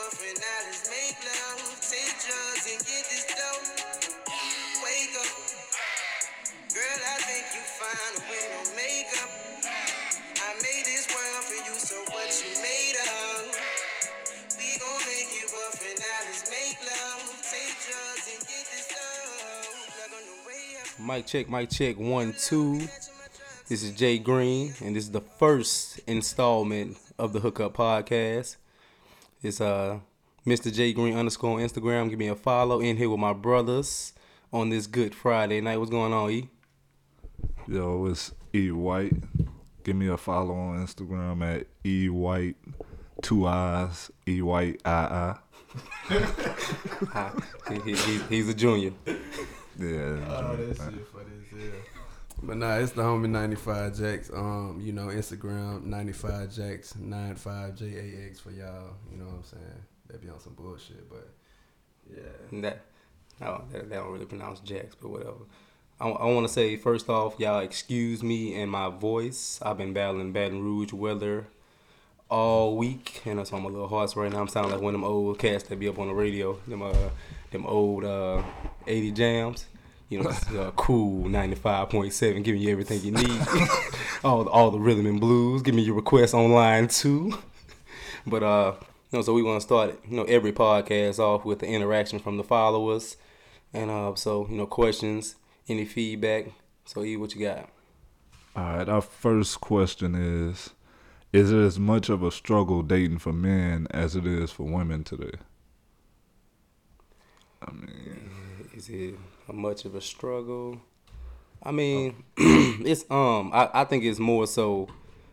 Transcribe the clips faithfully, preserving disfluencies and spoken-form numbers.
buff and now let's make love. Take drugs and get this dough. Wake up. Girl, I think you fine with no makeup. I made this world for you, so what you made of? We gon' make you buff and now let's make love. Take drugs and get this dough. Plug on the way up. Mic check, mic check, one, two. This is Jay Green, and this is the first installment of the Hookup Podcast. It's uh, Mister Jay Green underscore on Instagram. Give me a follow. In here with my brothers on this Good Friday night. What's going on, E? Yo, it's E White. Give me a follow on Instagram at E White, two eyes, E White I I. he, he, he, he's a junior. I. Yeah. Oh, that shit funny as hell. But nah, it's the homie ninety-five Jacks. Um, you know, Instagram ninety-five Jacks, ninety-five J A X for y'all. You know what I'm saying? That be on some bullshit, but yeah. That, no, that, that don't really pronounce Jacks, but whatever. I, I want to say, first off, y'all excuse me and my voice. I've been battling Baton Rouge weather all week, and that's on my little horse right now. I'm sounding like one of them old cats that be up on the radio, them uh, them old uh, eighty jams. You know, it's, uh, cool ninety-five point seven, giving you everything you need. all, all the rhythm and blues. Give me your requests online, too. But, uh, you know, so we want to start, you know, every podcast off with the interaction from the followers. And uh, so, you know, questions, any feedback. So, E, what you got? All right, our first question is, is it as much of a struggle dating for men as it is for women today? I mean... Is it much of a struggle? I mean, it's um. I, I think it's more so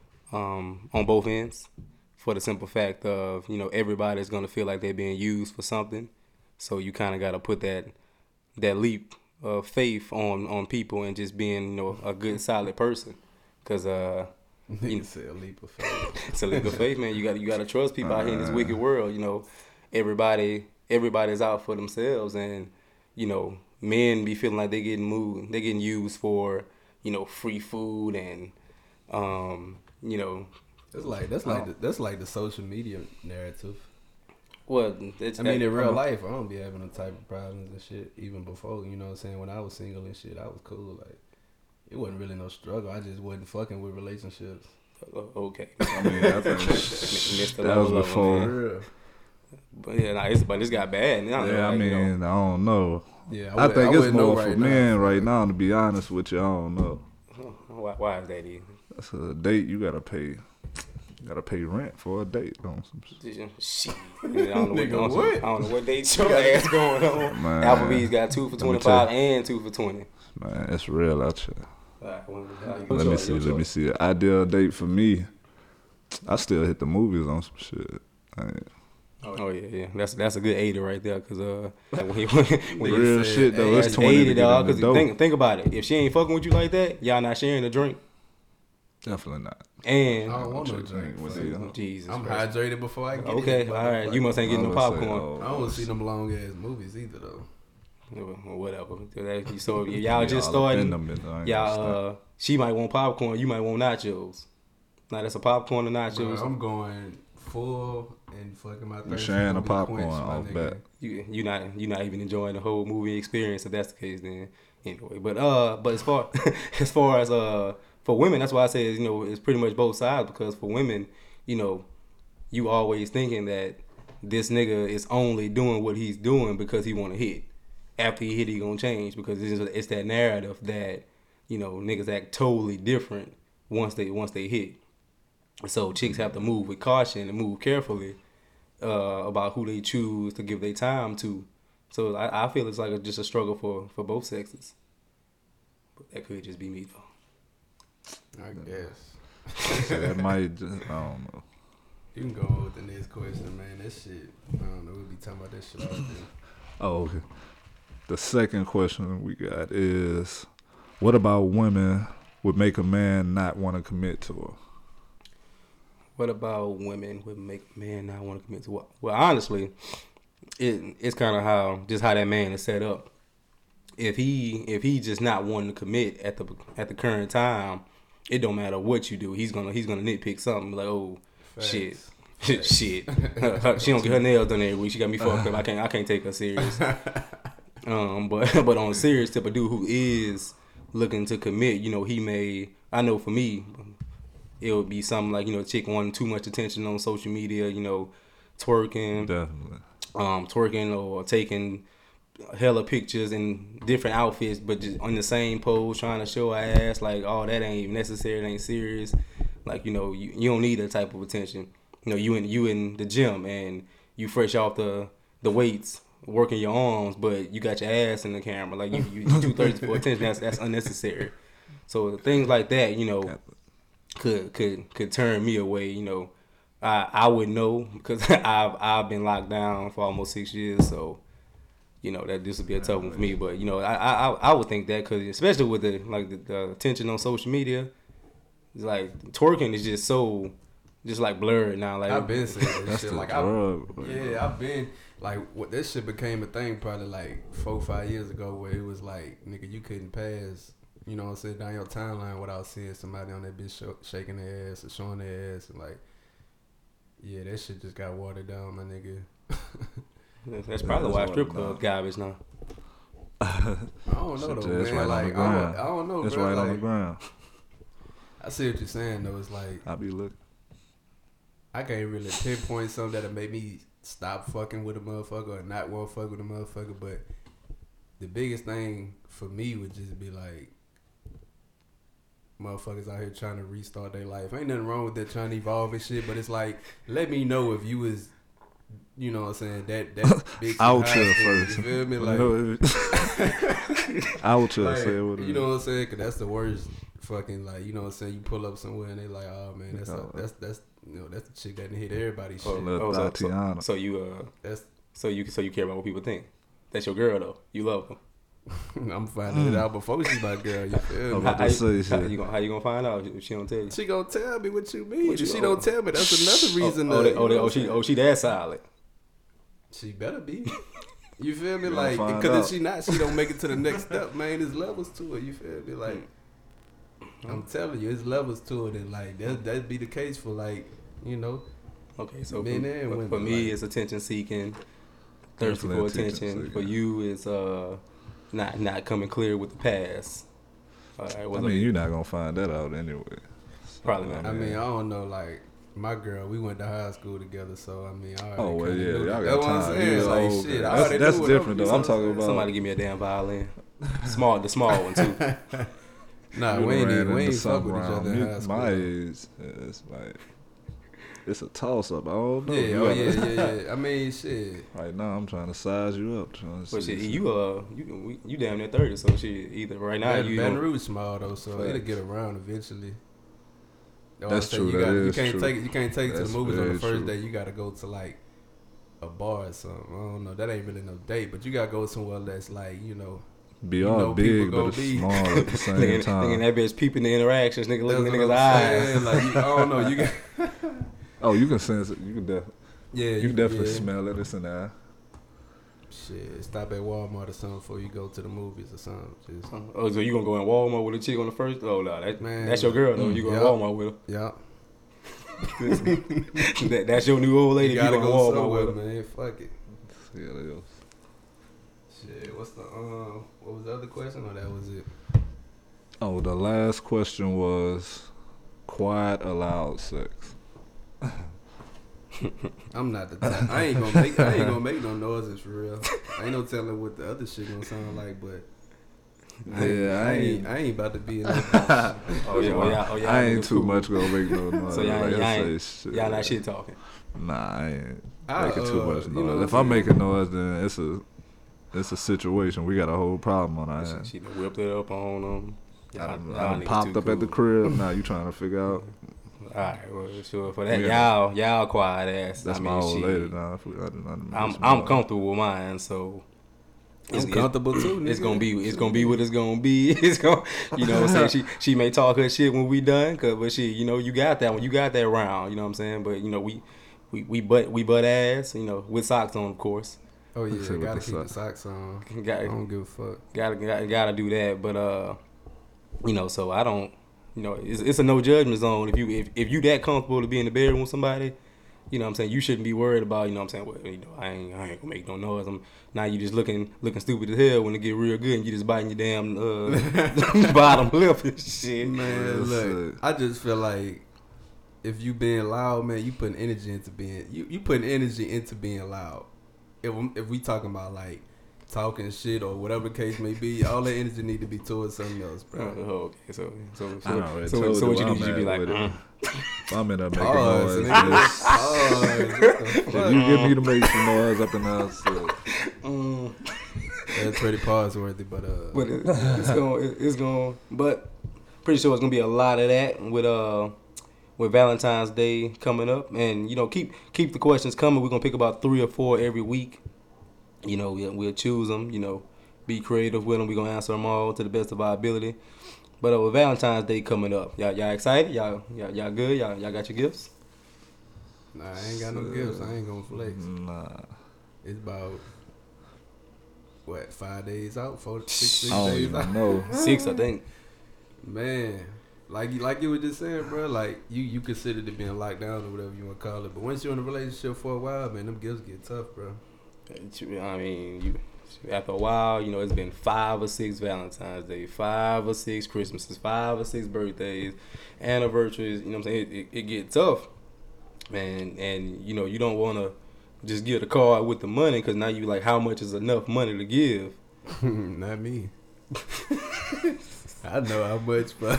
um on both ends, for the simple fact of, you know, everybody's gonna feel like they're being used for something, so you kind of gotta put that that leap of faith on on people and just being, you know, a good solid person, cause uh. You know, say a leap of faith. It's a leap of faith, man. You got you got to trust people out here in this wicked world. You know, everybody everybody's out for themselves, and you know, men be feeling like they getting moved, they getting used for, you know, free food and, um, you know. That's like that's like the, that's like the social media narrative. Well, it's, I mean, in real life, I don't be having them type of problems and shit. Even before, you know what I'm saying? When I was single and shit, I was cool. Like, it wasn't really no struggle. I just wasn't fucking with relationships. Okay. I mean, I think that was before. But yeah, nah, it's, but it's got bad. Now, yeah, like, I mean, you know. I don't know. Yeah, I, I, think I it's more right for now. men right now, to be honest with you. I don't know. Why, why is that, E? That's a date. You gotta pay. You gotta pay rent for a date. On some shit. I don't know Nigga, what, what? I don't know what date your ass going on. Man, Applebee's got two for twenty-five and two for twenty. Man, it's real out here. Right, well, let me see. Let me see. An ideal date for me. I still hit the movies on some shit. I ain't, Oh yeah, yeah. That's that's a good eighty right there, cause uh, when he, when he real said, shit though, hey, it's twenty eighty, to dog. get in Cause the dope. think think about it. If she ain't fucking with you like that, y'all not sharing a drink. Definitely not. And I don't want no Check drink. with fuck. you. Jesus, I'm Christ. hydrated before I get Okay, it. all right. You must ain't getting no I would say, popcorn. oh, I don't see them long ass movies either though. Well, whatever. So if y'all just all up in starting, them, I ain't gonna y'all uh, she might want popcorn. You might want nachos. Now that's a popcorn and Bro, nachos. I'm going full and fucking my You're thirst sharing the will be popcorn quenched, my off nigga. bat. You you not you not even enjoying the whole movie experience if that's the case then anyway. But uh but as far as far as uh for women, that's why I say, you know, it's pretty much both sides, because for women, you know, you always thinking that this nigga is only doing what he's doing because he want to hit. After he hit, he gonna change, because it's, it's that narrative that, you know, niggas act totally different once they once they hit. So chicks have to move with caution and move carefully uh, about who they choose to give their time to. So I, I feel it's like a, just a struggle for, for both sexes. But that could just be me though. I guess. So that might just, I don't know. You can go with the next question, man. That shit, I don't know. We'll be talking about that shit all day. Oh, okay. The second question we got is, what about women would make a man not want to commit to her? What about women would make a man not want to commit to what? Well, honestly, it it's kind of how just how that man is set up. If he if he just not wanting to commit at the at the current time, it don't matter what you do. He's gonna he's gonna nitpick something like, oh, Facts. shit. Shit, she don't get her nails done every week. She got me fucked up. I can't I can't take her serious. Um, but but on a serious tip, a dude who is looking to commit, you know, he may. I know for me, it would be something like, you know, chick wanting too much attention on social media, you know, twerking, Definitely. um, twerking or taking hella pictures in different outfits, but just on the same pose, trying to show her ass. Like, oh, that ain't even necessary. It ain't serious. Like, you know, you, you don't need that type of attention. You know, you in you in the gym and you fresh off the the weights, working your arms, but you got your ass in the camera. Like, you you too thirsty for attention. That's that's unnecessary. So things like that, you know, could could could turn me away. You know, I I would know because I've I've been locked down for almost six years. So, you know, that this would be a tough one for me. But, you know, I I I would think that because especially with the like the, the attention on social media, it's like twerking is just so. Just like blurred now, like I've been saying this shit. Like, I, drug, yeah, I've been like, what this shit became a thing probably like four, five years ago, where it was like, nigga, you couldn't pass, you know what I'm saying, down your timeline without seeing somebody on that bitch sh- shaking their ass or showing their ass, and like, yeah, that shit just got watered down, my nigga. That's probably yeah, why that's strip what, club garbage now. I don't know though, man. Right like, I don't, I don't know, It's bro. right like, on the ground. I see what you're saying though. It's like I be looking. I can't really pinpoint something that'll make me stop fucking with a motherfucker or not want to fuck with a motherfucker. But the biggest thing for me would just be like, motherfuckers out here trying to restart their life. Ain't nothing wrong with that, trying to evolve and shit. But it's like, let me know if you was, you know what I'm saying, that that big. I'll chill school, first. You feel me? Like, I'll chill. like, Say what it you know is. what I'm saying? Cause that's the worst. Fucking like, you know what I'm saying. You pull up somewhere and they like, oh man, that's a, that's that's you know that's the chick that hit everybody's shit. Oh, Little oh, so, so, Tatiana. so you uh, That's so you so you care about what people think. That's your girl though. You love her. I'm finding it out before she's my girl. You feel I'm me? about How, to how, you, say how, shit. you gonna, how you gonna find out if she don't tell you? She gonna tell me what you mean. What you- if she oh. don't tell me, that's another reason. Oh, oh, to, they, oh, they, oh, she oh she that solid. she better be. You feel me? You gonna Like, find because if out. she not, she don't make it to the next step. Man, there's levels to it. You feel me? Like, I'm telling you, it's levels to it, and like that that'd be the case for like, you know. Okay, so Men for, and for, women, for me, like- it's attention seeking, thirsty Definitely for attention attention. seeking. For you, it's uh not not coming clear with the past. All right, I what's mean, up? you're not gonna find that out anyway. Probably not. I mean, I don't know, like. My girl, we went to high school together, so I mean, I already Oh well, kinda yeah, knew y'all that. got That's what I'm time. saying. You Like, old, shit, I that's already that's knew what different I'm- though. I'm talking about Somebody give me a damn violin. Small, the small one too. Nah, we we ain't ran even, we into ain't fuck with something each other around in me- high school. my though. age. It's like it's a toss up. I don't know. Yeah, You oh gotta- yeah, yeah, yeah. I mean, shit. Right now, I'm trying to size you up. Trying to But see, shit, you uh, you you damn near thirty, so shit. Either right now Baton, you Baton don't- Rouge small though, so Facts. it'll get around eventually. Know what That's I'm saying? true, You, that gotta, you is can't true. take it. You can't take it to That's the movies on the very first true. day. You gotta go to like a bar or something. I don't know. That ain't really no date, but you gotta go somewhere that's like, you know. be you all know big, people but gonna it's be- small at the Nigga, same nigga, time. that bitch peeping the interactions, nigga looking in That's niggas' what I'm eyes. saying. Like, you, I don't know. You got. Oh, you can sense it. You can def- Yeah, you can definitely yeah. smell it. It's in there. Shit, stop at Walmart or something before you go to the movies or something. Just, Oh, so you gonna go in Walmart with a chick on the first? Oh no, that, Man, that's your girl though. You go yeah. to Walmart with yeah. her. that, that's your new old lady. You You, gotta go to go Walmart somewhere, with her. man. Fuck it. Yeah, it is. Shit, what's the um? What was the other question? Or that was it? Oh, the last question was quiet allowed sex. I'm not the type. I ain't gonna make. I ain't gonna make no noises for real. I ain't no telling what the other shit gonna sound like, but. I ain't, Yeah, I I ain't, ain't- I ain't about to be in that. Oh yeah, oh yeah, oh yeah. I ain't too much gonna make no noise. So y'all, Like, y'all, I ain't, say shit. y'all not shit talking. Nah, I ain't I, making too uh, much you know noise. what If I'm I'm saying? making noise, then it's a it's a situation. We got a whole problem on our She, hands. she done whipped it up on them. I done, Y'all, I done y'all popped niggas up too at the cool. crib. Now you trying to figure out? All right, well, sure. For that, Yeah. y'all, y'all quiet ass. That's I my mean, old shit. lady. Now if we- I done- I done I'm missed I'm my- comfortable with mine, so I'm comfortable too. Nigga. it's gonna be it's gonna be what it's gonna be. It's gonna, you know, what I'm saying, she she may talk her shit when we done, cause but she, you know, you got that one, you got that round, you know what I'm saying. But you know, we we we butt we butt ass, you know, with socks on, of course. Oh yeah, Say with gotta the keep the socks. socks on. I Got don't give a fuck. gotta gotta gotta do that, but uh, you know, so I don't, you know, it's it's a no judgment zone. If you if if you that comfortable to be in the bedroom with somebody, You know what I'm saying? You shouldn't be worried about, you know what I'm saying, well, you know, I ain't, I ain't gonna make no noise. I'm, now you just looking looking stupid as hell when it get real good and you just biting your damn uh, bottom lip and shit. Man, look, I just feel like if you being loud, man, you putting energy into being, you, you putting energy into being loud. If, if we talking about like talking shit or whatever the case may be, all that energy need to be towards something else, bro. Oh, okay, so so so, I so, so, so what you do? You just be like, mm. I'm in there making Oh, noise. nigga. Oh, If you get me to make some noise up in the house, so. mm. that's pretty pause worthy, but uh, But it, it's going, it's going. But pretty sure it's gonna be a lot of that with uh with Valentine's Day coming up, and you know keep keep the questions coming. We're gonna pick about three or four every week. You know, we'll, we'll choose them. You know, be creative with them. We're gonna answer them all to the best of our ability. But uh, with Valentine's Day coming up, y'all y'all excited? Y'all y'all, y'all good? Y'all y'all got your gifts? nah, I ain't got no gifts. I ain't gonna flex. Nah. It's about what five days out, four, six, six I don't days even out. know. Six, I think. Man, like you like you were just saying, bro. Like you you considered it being locked down or whatever you want to call it. But once you're in a relationship for a while, man, them gifts get tough, bro. I mean, you after a while, you know, it's been five or six Valentine's Day, five or six Christmases, five or six birthdays, anniversaries. You know what I'm saying? It, it, it get tough, man. And you know, you don't want to just give the card with the money because now you like, how much is enough money to give? Not me. I know how much, but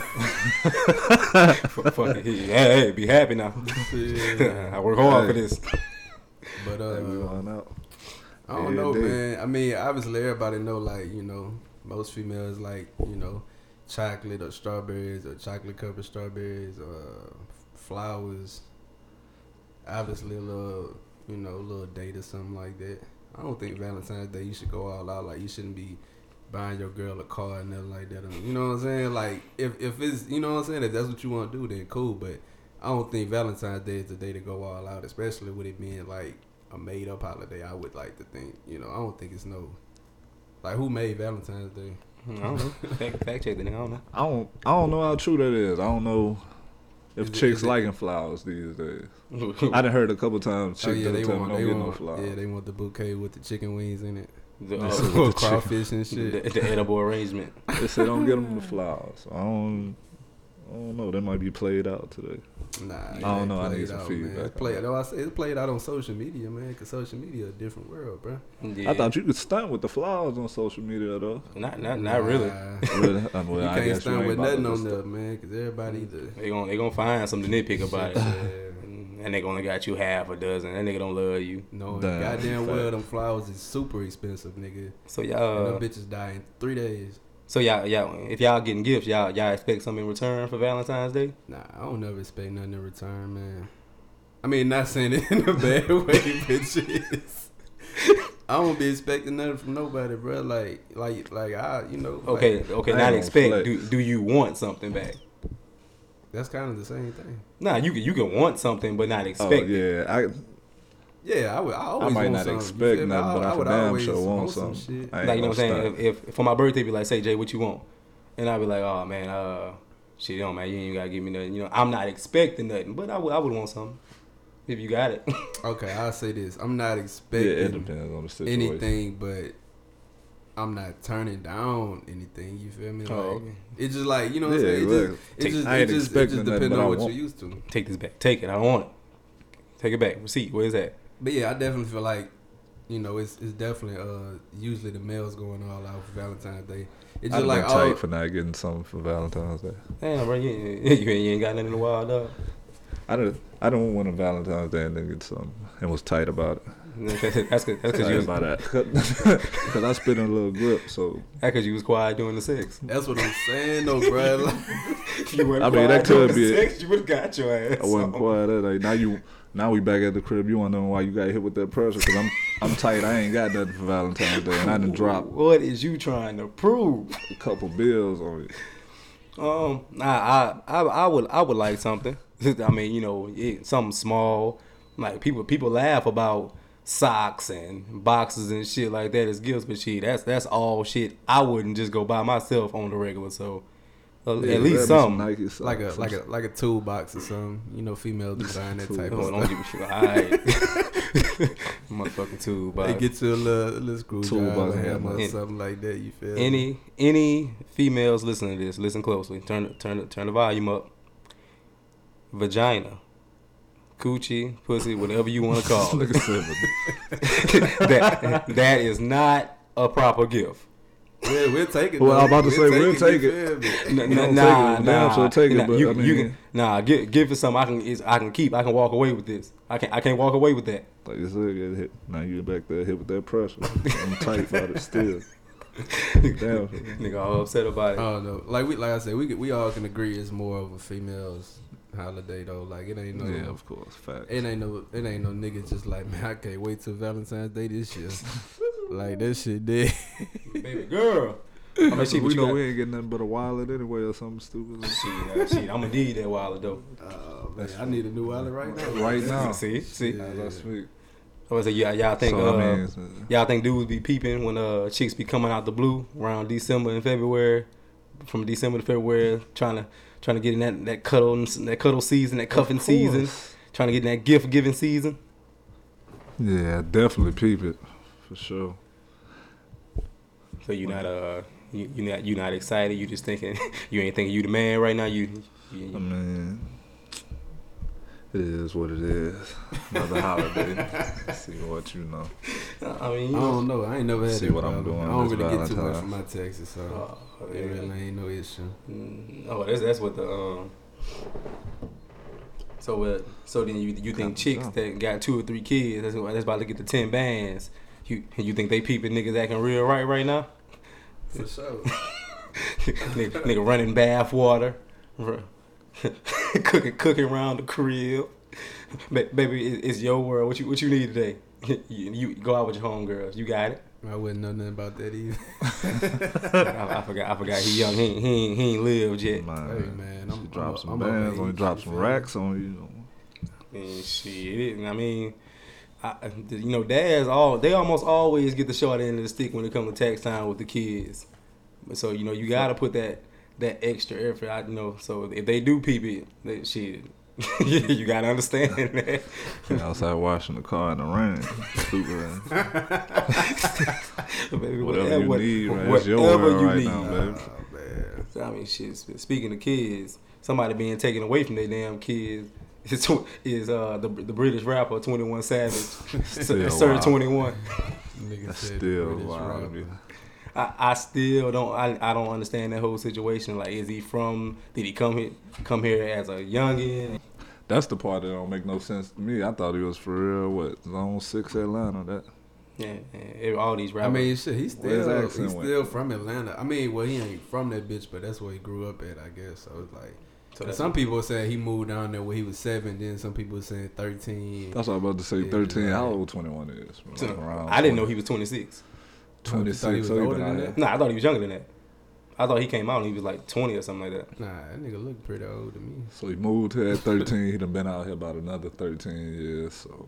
Fuck it, hey, hey, be happy now. yeah. I work hard Hey. for this. But uh, Hey, we going out. I don't Yeah, know, they- man. I mean, obviously everybody know, like, you know, most females like, you know, chocolate or strawberries or chocolate covered strawberries or flowers. Obviously a little, you know, a little date or something like that. I don't think Valentine's Day you should go all out. Like, you shouldn't be buying your girl a car and nothing like that. You know what I'm saying? Like, if, if it's, you know what I'm saying, if that's what you want to do, then cool. But I don't think Valentine's Day is the day to go all out, especially with it being, like, a made up holiday. I would like to think, you know, I don't think it's no, like, who made Valentine's Day? I don't know. Fact, fact check the nigga. I don't know. I don't. I don't know how true that is. I don't know if Is it- chicks is it- liking flowers these days. I done heard a couple times chicks Oh yeah, don't they tell me want, don't they get no want, flowers. yeah, they want the bouquet with the chicken wings in it, The, This uh, is what the chick- crawfish and the, shit. the edible arrangement. They say don't get them the flowers. I don't. I don't know. That might be played out today. Nah, I it don't ain't know. I played need some out, feedback man. on It's played, that. though I say it's played out on social media, man. Cause social media a different world, bro. Yeah. I thought you could stunt with the flowers on social media though. Not not not really. Nah, Really? Uh, well, you I can't guess stand ain't with about to nothing on just- there, man. Cause everybody either. They gon' they gonna find something to nitpick about it. Yeah. And they only got you half a dozen. That nigga don't love you. No, Damn, goddamn well, fact. them flowers is super expensive, nigga. So And y'all, them bitches die in three days. so y'all, y'all, if y'all getting gifts, y'all, y'all expect something in return for Valentine's Day? Nah, I don't never expect nothing in return, man. I mean, not saying it in a bad way, bitches. I don't be expecting nothing from nobody, bro. Like, like, like I, you know. Okay, like, okay, I not ain't expect. gonna Do do you want something back? that's kind of the same thing. Nah, you can you can want something, but not Oh expect. it. yeah, I Yeah, I would. I, I always might want not something, you expect feel me? nothing, but I, for would damn always sure want some something. shit. I ain't Like, you know what I'm gonna saying? stunt. If, if for my birthday, be like, say, Jay, what you want? And I'd be like, oh man, uh, shit, don't man, you ain't gotta give me nothing. You know, I'm not expecting nothing, but I would I would want something if you got it. Okay, I'll say this: I'm not Yeah, expecting it depends on the situation. anything, but I'm not turning down anything. You feel me? Like, Oh, okay. it's just like you know what Yeah, I'm saying. It look, just, it take- just, I it ain't just, it expecting just nothing, depends but I on what want- you're used to. Take this back. Take it. I don't want it. Take it back. Receipt. Where's that? But yeah, I definitely feel like, you know, it's it's definitely uh usually the males going all out for Valentine's Day. It's I'd just like been tight all, for not getting something for Valentine's Day. Damn, bro, you, ain't- you, ain't, you ain't got nothing in the wild, dog. I don't. I don't want a Valentine's Day and then get something and was tight about it. That's because that's Tight you was about that because I spit in a little grip. So that's 'cause you was quiet doing the sex. that's what I'm saying though, bro. Like, You weren't I mean, that quiet doing could the be it. sex, you would have got your ass. I wasn't on. quiet. That day. Now you. Now we back at the crib. You wanna know why you got hit with that pressure? Cause I'm I'm tight. I ain't got nothing for Valentine's Day, and I done dropped What is you trying to prove? a couple bills on it. Um, I, I, I, I would, I would like something. I mean, you know, it, something small. Like people, people laugh about socks and boxes and shit like that as gifts, but shit, that's that's all shit I wouldn't just go buy myself on the regular. So, Uh, Yeah, at least that'd be some. Nike socks, Like a some like a like a toolbox or something. You know, females be buying that type of Hold on, stuff. give me alright. Motherfucking toolbox. They get you a little, a little screwdriver, Toolbox hammer, hammer. or Any- something like that. You feel me? Any any females listening to this, listen closely. Turn turn turn the volume up. Vagina, coochie, pussy, whatever you want to call it. Nigga said, that that is not a proper gift. Yeah, we'll take it. Well, I'm though. about to say, we'll take you it. feel me? N- We don't n- nah, take it. nah, Damn sure take it, nah, but, you, I you mean- can nah give give it something I can is I can keep. I can walk away with this. I can I can't walk away with that. like you said, get hit. Now you back there hit with that pressure. I'm tight about it still. Damn. Nigga all upset about it. I don't know. Like we, like I said, we could- we all can agree it's more of a females holiday though. Like it ain't no, Yeah, of course, facts. it ain't no, it ain't no niggas just like, man, I can't wait till Valentine's Day this year. Like that shit dead. Baby girl. I mean, shit, we but you know got- we ain't getting nothing but a wallet anyway or something stupid. Shit, uh, shit, I'm gonna need that wallet though. Oh man, I need a new wallet right now. Right now. See, see. As I speak. I was like, y'all, y'all think, So, uh, I mean, it's- y'all think dudes be peeping when uh chicks be coming out the blue around December and February, from December to February, trying to trying to get in that that cuddle that cuddle season, that cuffing Of season, course. trying to get in that gift giving season. Yeah, definitely peep it for sure. So you not uh you you not you not excited. You just thinking you ain't thinking you the man right now. You, you, I mean, it is what it is. Another holiday. See what you know. I mean, I don't know. I ain't never had See that what I'm problem. doing I don't this really get too much Valentine's. from my taxes, so Oh, it yeah. really ain't no issue. Mm, oh, that's that's what the um. So uh, so then you you think chicks that got two or three kids that's, that's about to get the ten bands. You you think they peeping niggas acting real right right now? For sure. nigga, nigga running bath water, ru- cooking cooking around the crib. Ba- baby, it, it's your world. What you what you need today? you, you go out with your homegirls. You got it. I wouldn't know nothing about that either. I, I forgot. I forgot. He young. He ain't, he ain't, he ain't lived yet. Man, Hey man, I'm, you I'm drop a- some I'm bands of on you, age, drop you some feel me? racks on you. And shit, I mean, I, you know, dads all they almost always get the short end of the stick when it comes to tax time with the kids. But so you know, you gotta put that that extra effort out. You know, so if they do peep it, that shit, you gotta understand that. Outside washing the car in the rain. Stupid ass. Baby, Whatever you what- need, man. whatever It's your world you right need. now, baby. Oh man. I mean, shit. Speaking of kids, somebody being taken away from their damn kids is, is uh the the British rapper twenty-one Savage, Still Sir wild. twenty-one. Nigga That's said still British wild to rapper. me. I, I still don't I, I don't understand that whole situation. Like, is he from? Did he come here come here as a youngin? That's the part that don't make no sense to me. I thought he was for real. What Zone Six Atlanta? That Yeah, yeah, all these I rappers. mean, shit, he's Where his still accent he's went? still from Atlanta. I mean, well, he ain't from that bitch, but that's where he grew up at, I guess. So it's like, So that's- some people saying he moved down there when he was seven. Then some people saying thirteen. that's what I was about to say. Yeah, Thirteen. right. How old twenty-one is? So, Like around I didn't know he was twenty-six. twenty You thought he six. was So he older been out than here. that? Nah, I thought he was younger than that. I thought he came out and he was like twenty or something like that. Nah, that nigga look pretty old to me. So he moved here at thirteen. He done been out here about another thirteen years. So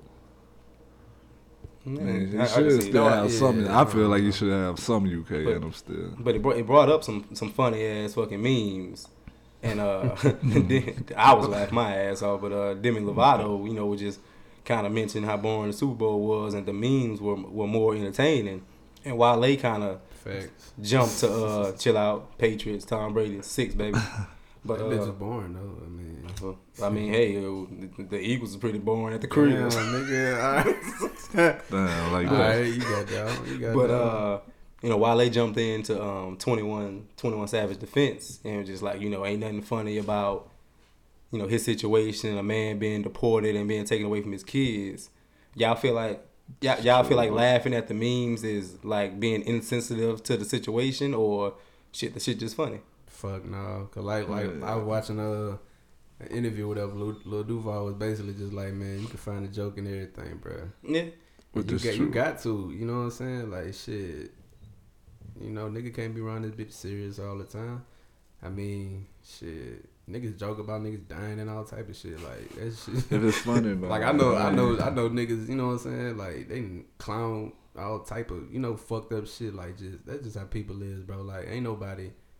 man, he I- I should can see still that. have yeah, some. yeah, I feel yeah. like he should have some U K But- in him still. But it brought, it brought up some some funny ass fucking memes. And uh, then, I was laughing my ass off, but uh, Demi Lovato, you know, was just kind of mentioned how boring the Super Bowl was, and the memes were were more entertaining. And Wale kind of Facts. jumped to uh, chill out, Patriots, Tom Brady, six baby. But That bitch is uh, boring though. I mean, well, I mean, hey, uh, the, the Eagles are pretty boring at the crib. damn, nigga. All right, Damn, like all that. right, you got that. You got But that. uh, you know, Wale jumped into um twenty-one, twenty-one Savage defense and was just like, you know, ain't nothing funny about, you know, his situation, a man being deported and being taken away from his kids. Y'all feel like y'all, y'all feel like laughing at the memes is like being insensitive to the situation, or shit, the shit just funny. Fuck no, cause like like Yeah. I was watching a an interview, whatever. Lil, Lil Duval was basically just like, man, you can find a joke in everything, bro. Yeah. Which you is got true. you got to, you know what I'm saying? Like shit, you know, nigga can't be around this bitch serious all the time. I mean, shit, niggas joke about niggas dying and all type of shit. Like that shit. If it's funny, man. Like I know, I know, I know niggas. You know what I'm saying? Like they clown all type of, you know, fucked up shit. Like just that's just how people is, bro. Like ain't nobody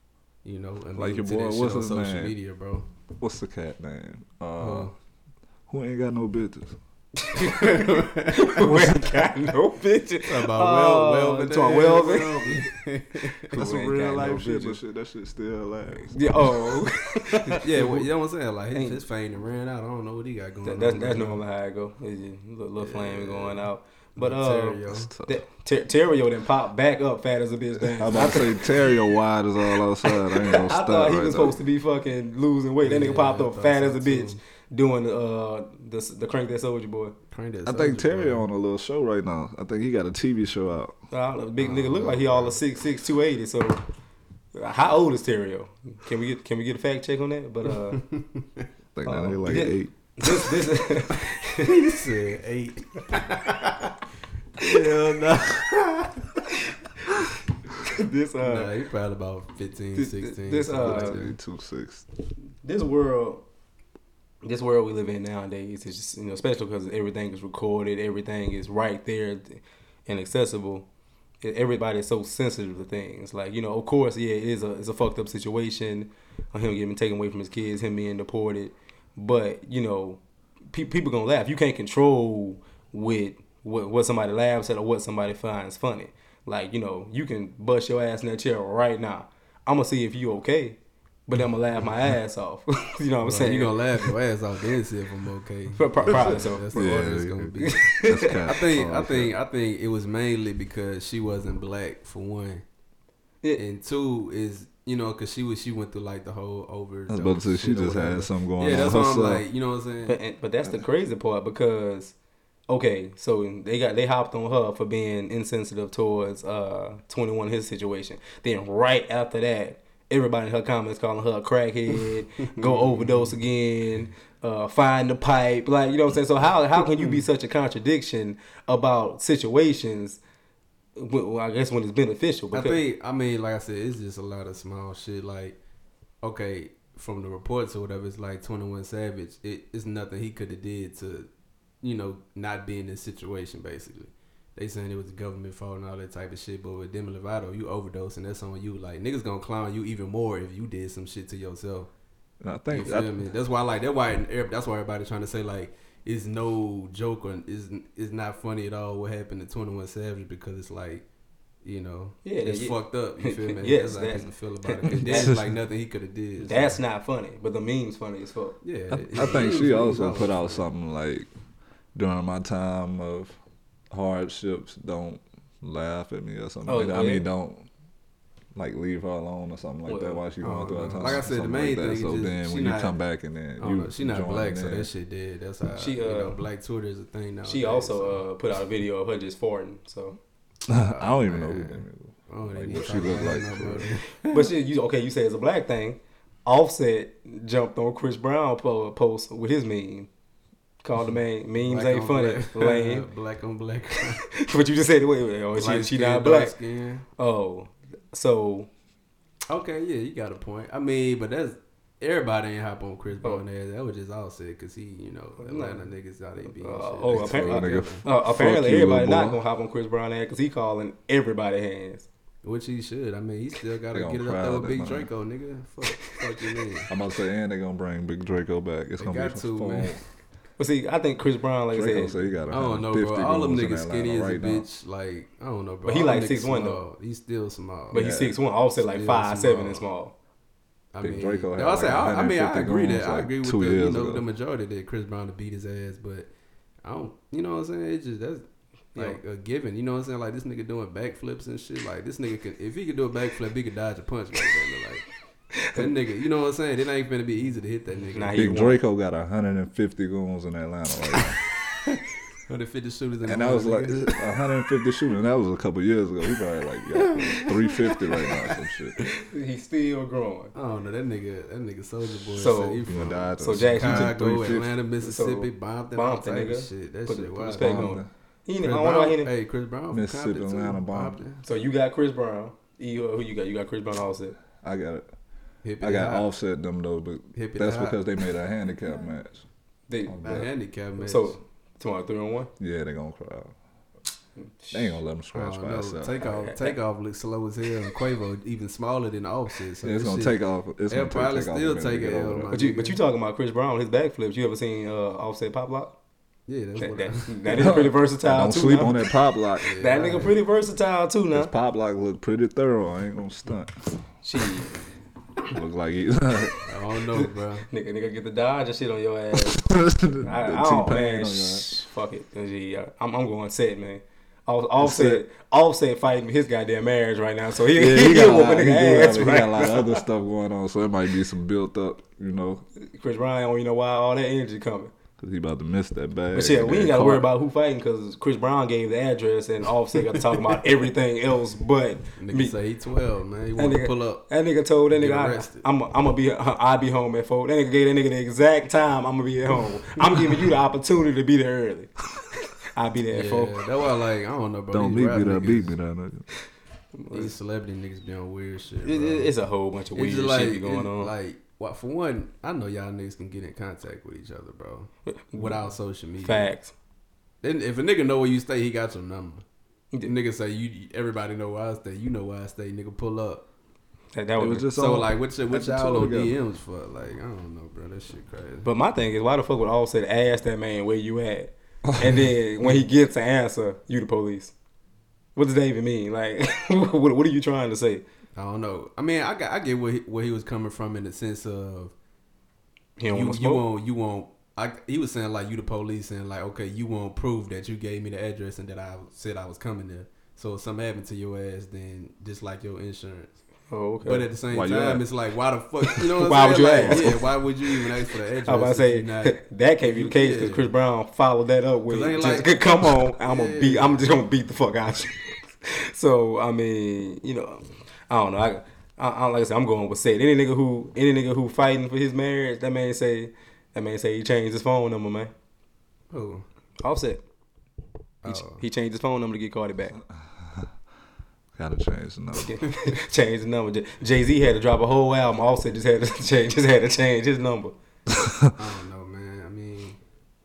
You know, and Like link your to boy, that what's shit on his social name? media, bro. What's the cat name? Uh, Huh. who ain't got no bitches? we ain't got no bitches. About Oh, well, well, to our Welvin. That's Who some ain't real got no life shit, but bitches. shit, that shit still lasts. Yeah, oh, yeah, well, you know what I'm saying? Like his, Ain't- his fame done ran out. I don't know what he got going that, on. that's right that's now. normally how it go. It's just a little, little flame Yeah. going out. But uh, Ontario. That's tough. that Ter- Terrio then popped back up fat as a bitch. Damn. I was about to say Terrio wide is all outside. I ain't gonna I stop thought he right was now. supposed to be fucking losing weight. That Yeah, nigga popped I up thought fat so as a bitch too. doing uh the the crank that soldier boy. Crank that I think soldier, Terrio bro. on a little show right now. I think he got a T V show out. I don't know, big Oh, nigga look no, like he all bro. of six six two eighty. So how old is Terrio? Can we get can we get a fact check on that? But uh, I think that Oh, nigga like yeah. eight. this this He said eight. Hell no. this Nah, uh he probably about fifteen, This- sixteen. this, something uh, like that. Yeah, he two six. this world. This world we live in nowadays is just, you know, especially because everything is recorded, everything is right there and accessible. Everybody is so sensitive to things. Like, you know, of course, yeah, it is a it's a fucked up situation of him getting taken away from his kids, him being deported. But, you know, pe- people gonna laugh. You can't control with what, what somebody laughs at or what somebody finds funny. Like, you know, you can bust your ass in that chair right now. I'm gonna see if you okay, but I'm gonna laugh my ass off. You know what I'm Well, saying? you gonna laugh your ass off then see if I'm okay. Pro- pro- Probably so. That's the Yeah, order it's yeah, gonna be. That's cat. I think I Oh, think shit. I think it was mainly because she wasn't black for one, Yeah. and two is you know because she was she went through like the whole overdose. I was about to say she shit or just whatever. had something going Yeah, on that's why I'm herself. like you know what I'm saying. But and- but that's the crazy part because okay, so they got they hopped on her for being insensitive towards uh twenty-one his situation. Then right after that, everybody in her comments calling her a crackhead, go overdose again, uh find the pipe, like you know what I'm saying. So how how can you be such a contradiction about situations? Well, I guess when it's beneficial. I Because, think I mean like I said, it's just a lot of small shit. Like okay, from the reports or whatever, it's like twenty-one Savage. It, it's nothing he could have did to you know not be in this situation basically. They saying it was the government fault and all that type of shit, but with Demi Lovato, you overdose and that's on you. Like niggas gonna clown you even more if you did some shit to yourself. And I You think feel I, me? That's why like that's why that's why everybody trying to say like it's no joke or it's it's not funny at all what happened to twenty-one Savage because it's like you know Yeah, it's yeah. fucked up. You feel me? Yes, that's how that- people feel about it. 'Cause there's like nothing he could have did. so- that's not funny, but the meme's funny as fuck. yeah. I, it- I it think is- she it is also always put out funny. something like during my time of hardships, don't laugh at me or something. Oh, like that. I yeah. mean, don't like leave her alone or something like Well, that while she I going don't through her know. time. Like I said, the something main like that. thing So is just then she when you not- come back and then I don't you know. She not join black, so in. that shit dead. That's how She, you know uh, black Twitter is a thing now. She also uh, put out a video of her just farting. So, I don't even know who Man. Demi Lovato. I don't like, even what talk she look about like that, for bro. real. but she, you okay? You say it's a black thing. Offset jumped on Chris Brown po- post with his meme. Called the man memes Black ain't on funny, black. lame. Black on black. But you just said wait, wait, oh she Light she skin, not dark black. skin. Oh, so Okay, yeah, you got a point. I mean, but that's everybody ain't hop on Chris Oh. Brown ass. That was just all said because he, you know, Atlanta niggas how they be. and Uh, shit. oh, They apparently- throw Nigga, together. uh, apparently you, everybody little not boy. gonna hop on Chris Brown ass because he calling everybody hands. Which he should. I mean, he still gotta They gonna get it up crowd there with that Big mother. Draco, nigga. Fuck, fuck you mean? I'm about to say, and they gonna bring Big Draco back. It's They gonna got be to, four. man. But see, I think Chris Brown, like I Draco said, say he got I don't know, bro. All them niggas skinny as a bitch. Like, I don't know, bro. But he All them like niggas six one, small. though. He's still small. but he's Yeah. six one. Offset like Still five seven small. and small. I Big mean, Draco had no, I say, like I, I mean, I 150 agree goons that I like agree with two the, you years know, ago. the majority that Chris Brown to beat his ass, but I don't, you know what I'm saying? It's just that's like a given. You know what I'm saying? Like this nigga doing backflips and shit. Like this nigga can, if he could do a backflip, he could dodge a punch like that. Like that nigga, you know what I'm saying? It ain't finna be easy to hit that nigga. Nah, he Big won. Draco got one hundred fifty goons in Atlanta right now. one hundred fifty shooters in And the that was morning, like nigga. one hundred fifty shooting. That was a couple years ago. He probably like got three fifty right now, some shit. He's still growing. I don't know that nigga. That nigga Soldier Boy. So, said he You from gonna die So to Jack, you took Chicago, three fifty. Atlanta, Mississippi, So, Bompton, all Bompton, type of nigga. shit. That Put- shit put wild. respect on Bompton. him. He Chris didn't, I wonder why he Brown, didn't. hey, Chris Brown from Mississippi, Compton too. Atlanta, Bompton. Bompton. So you got Chris Brown. You, uh, who you got? You got Chris Brown Offset. I got it. Hippity I got hop. Offset them though, but Hippity that's hop. because they made a handicap match. They, Oh, A handicap match. so tomorrow three on one. Yeah, they gonna crowd. They ain't gonna let him I scratch don't by know. himself. Takeoff, takeoff looks slow as hell, and Quavo even smaller than Offset. So Yeah, it's this gonna shit- take off. It's they'll gonna probably take off still a minute to take get a over L, there. man. But you but you talking about Chris Brown, his backflips. You ever seen uh, Offset pop lock? Yeah, that's That, what that, I, that nigga pretty versatile Don't too. sleep now. on that pop lock. That nigga pretty versatile too now. His pop lock look pretty thorough. I ain't gonna stunt. Shit. Look like he. I don't know, bro. Nigga, nigga get the Dodge and shit on your ass. the I, I the don't, T-Pain man. on your Shh, fuck it. Yeah, I'm, I'm going set, man. Off- Offset, Offset fighting his goddamn marriage right now, so he, Yeah, he, he he got, a lot, whooping he, do nigga have, ass he right got a lot of now. other stuff going on, so it might be some built up, you know, Chris Brown don't even know why all that energy coming. because he about to miss that bag. But yeah, and we ain't then got to worry Carter- about who fighting because Chris Brown gave the address and Offset got to talk about everything else but Nigga me. say he twelve, man. He That want to nigga, pull up. that nigga told that Get nigga, I, arrested. I'm I'm gonna be I'll be home at four. That nigga gave that nigga the exact time I'm gonna be at home. I'm giving you the opportunity to be there early. I'll be there at Yeah, four. that's why, like, I don't know, bro. Don't These beat rap me that, niggas- beat me that nigga. These celebrity niggas be on weird shit, bro. It, it, it's a whole bunch of It's weird just like, shit be going it's on. like, what, for one, I know y'all niggas can get in contact with each other, bro, without social media. Facts. Then if a nigga know where you stay, he got your number. Yeah. Nigga say you, everybody know where I stay. You know where I stay. Nigga pull up. That, that It was, was just So on- like, what, y- what had to y'all tour on together. D Ms for? Like, I don't know, bro. That shit crazy. But my thing is, why the fuck would Offset ask that man where you at, and then when he gets an answer, you the police? What does that even mean? Like, what, what are you trying to say? I don't know. I mean, I got, I get where he, where he was coming from in the sense of He don't you, want to you smoke. won't, you won't. I, he was saying like you the police and like okay, you won't prove that you gave me the address and that I said I was coming there. So if something happened to your ass, then just like your insurance. Oh, okay. But at the same Why you time, ask? it's like why the fuck? You know what Why I'm would saying? you Like, ask? yeah, why would you even ask for the address? I was about to if say you not- that can't be the case because Yeah. Chris Brown followed that up with 'Cause ain't just like- come on, I'm gonna Yeah. beat, I'm just gonna beat the fuck out you. So I mean, you know, I don't know. I, I, I like I said, I'm going with said any nigga who any nigga who fighting for his marriage, that man say that man say he changed his phone number, man. Who? Offset. He, ch- Oh. he changed his phone number to get Cardi back. Gotta change the number. Changed the number. Jay Z had to drop a whole album. Offset just had to change. Just had to change his number. I don't know, man. I mean,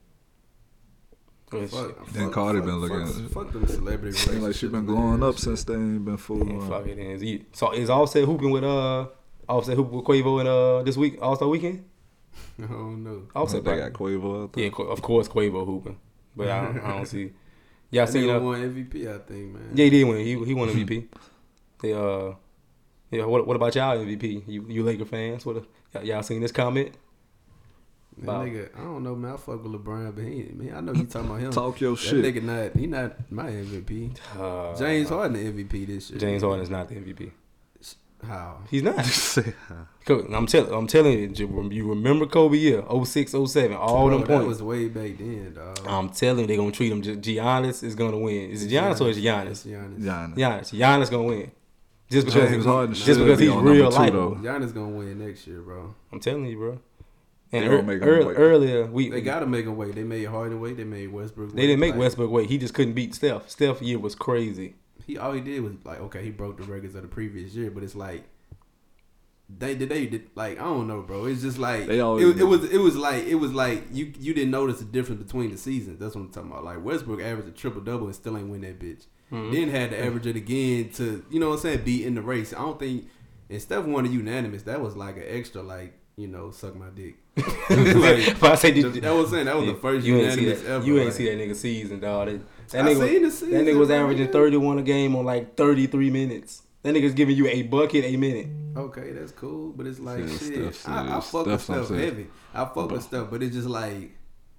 Fuck, fuck, Then fuck, Cardi fuck, been looking- Fuck, fuck them celebrity. Seems like she been relationships, glowing man. up since they ain't been fooling Yeah, around. fuck it. Is he, so is Offset hooping with uh Offset hooping with Quavo in uh this week All Star Weekend? I don't know. Offset They probably- got Quavo out there. Yeah, Qu- of course Quavo hooping, but I don't, I don't see. Y'all That seen nigga uh, won M V P, I think, man. Yeah, he did win. He he won M V P. They uh yeah. What what about y'all M V P? You you Laker fans? What y'all, y'all seen this comment? That Wow. nigga, I don't know, man. I fuck with LeBron, but he, man, I know you talking about him. Talk your that shit. nigga not, he not my M V P. Uh, James Harden the M V P this year. James Harden is not the M V P. How? He's not. Say hi. Co- I'm telling I'm telling you, you you remember Kobe year oh six, oh seven, all Bro, them that points. was way back then, dog. I'm telling you, they're gonna treat him. Gi- Giannis is gonna win. Is it Giannis or is it It's Giannis? Giannis. Giannis. Giannis. Giannis gonna win. Just because James Harden just should because be he's on real number two, likable. though. Giannis gonna win next year, bro. I'm telling you, bro. And They ear- gonna make him ear- wait. earlier, we They gotta make him wait. They made Harden wait. They made Westbrook wait. they didn't make Like, Westbrook wait. He just couldn't beat Steph. Steph year was crazy. He all he did was like, okay, he broke the records of the previous year, but it's like they did they did like I don't know, bro. It's just like They always it, it do. was it was like it was like you you didn't notice the difference between the seasons. That's what I'm talking about. Like Westbrook averaged a triple double and still ain't win that bitch. Mhm. Then had to average it again to you know what I'm saying, be in the race. I don't think and Steph won a unanimous. That was like an extra like you know suck my dick. Like, But I say, did, that was saying that was the first you ain't see unanimous that. ever. You ain't like, see that nigga season, dog. That, that I nigga, seen the was- season, that nigga was bro, averaging yeah. thirty-one a game on like thirty-three minutes. That nigga's giving you a bucket a minute. Okay, that's cool, but it's like Yeah, shit. Steph I, I says- fuck with Steph stuff says- heavy. I fuck with stuff, but it's just like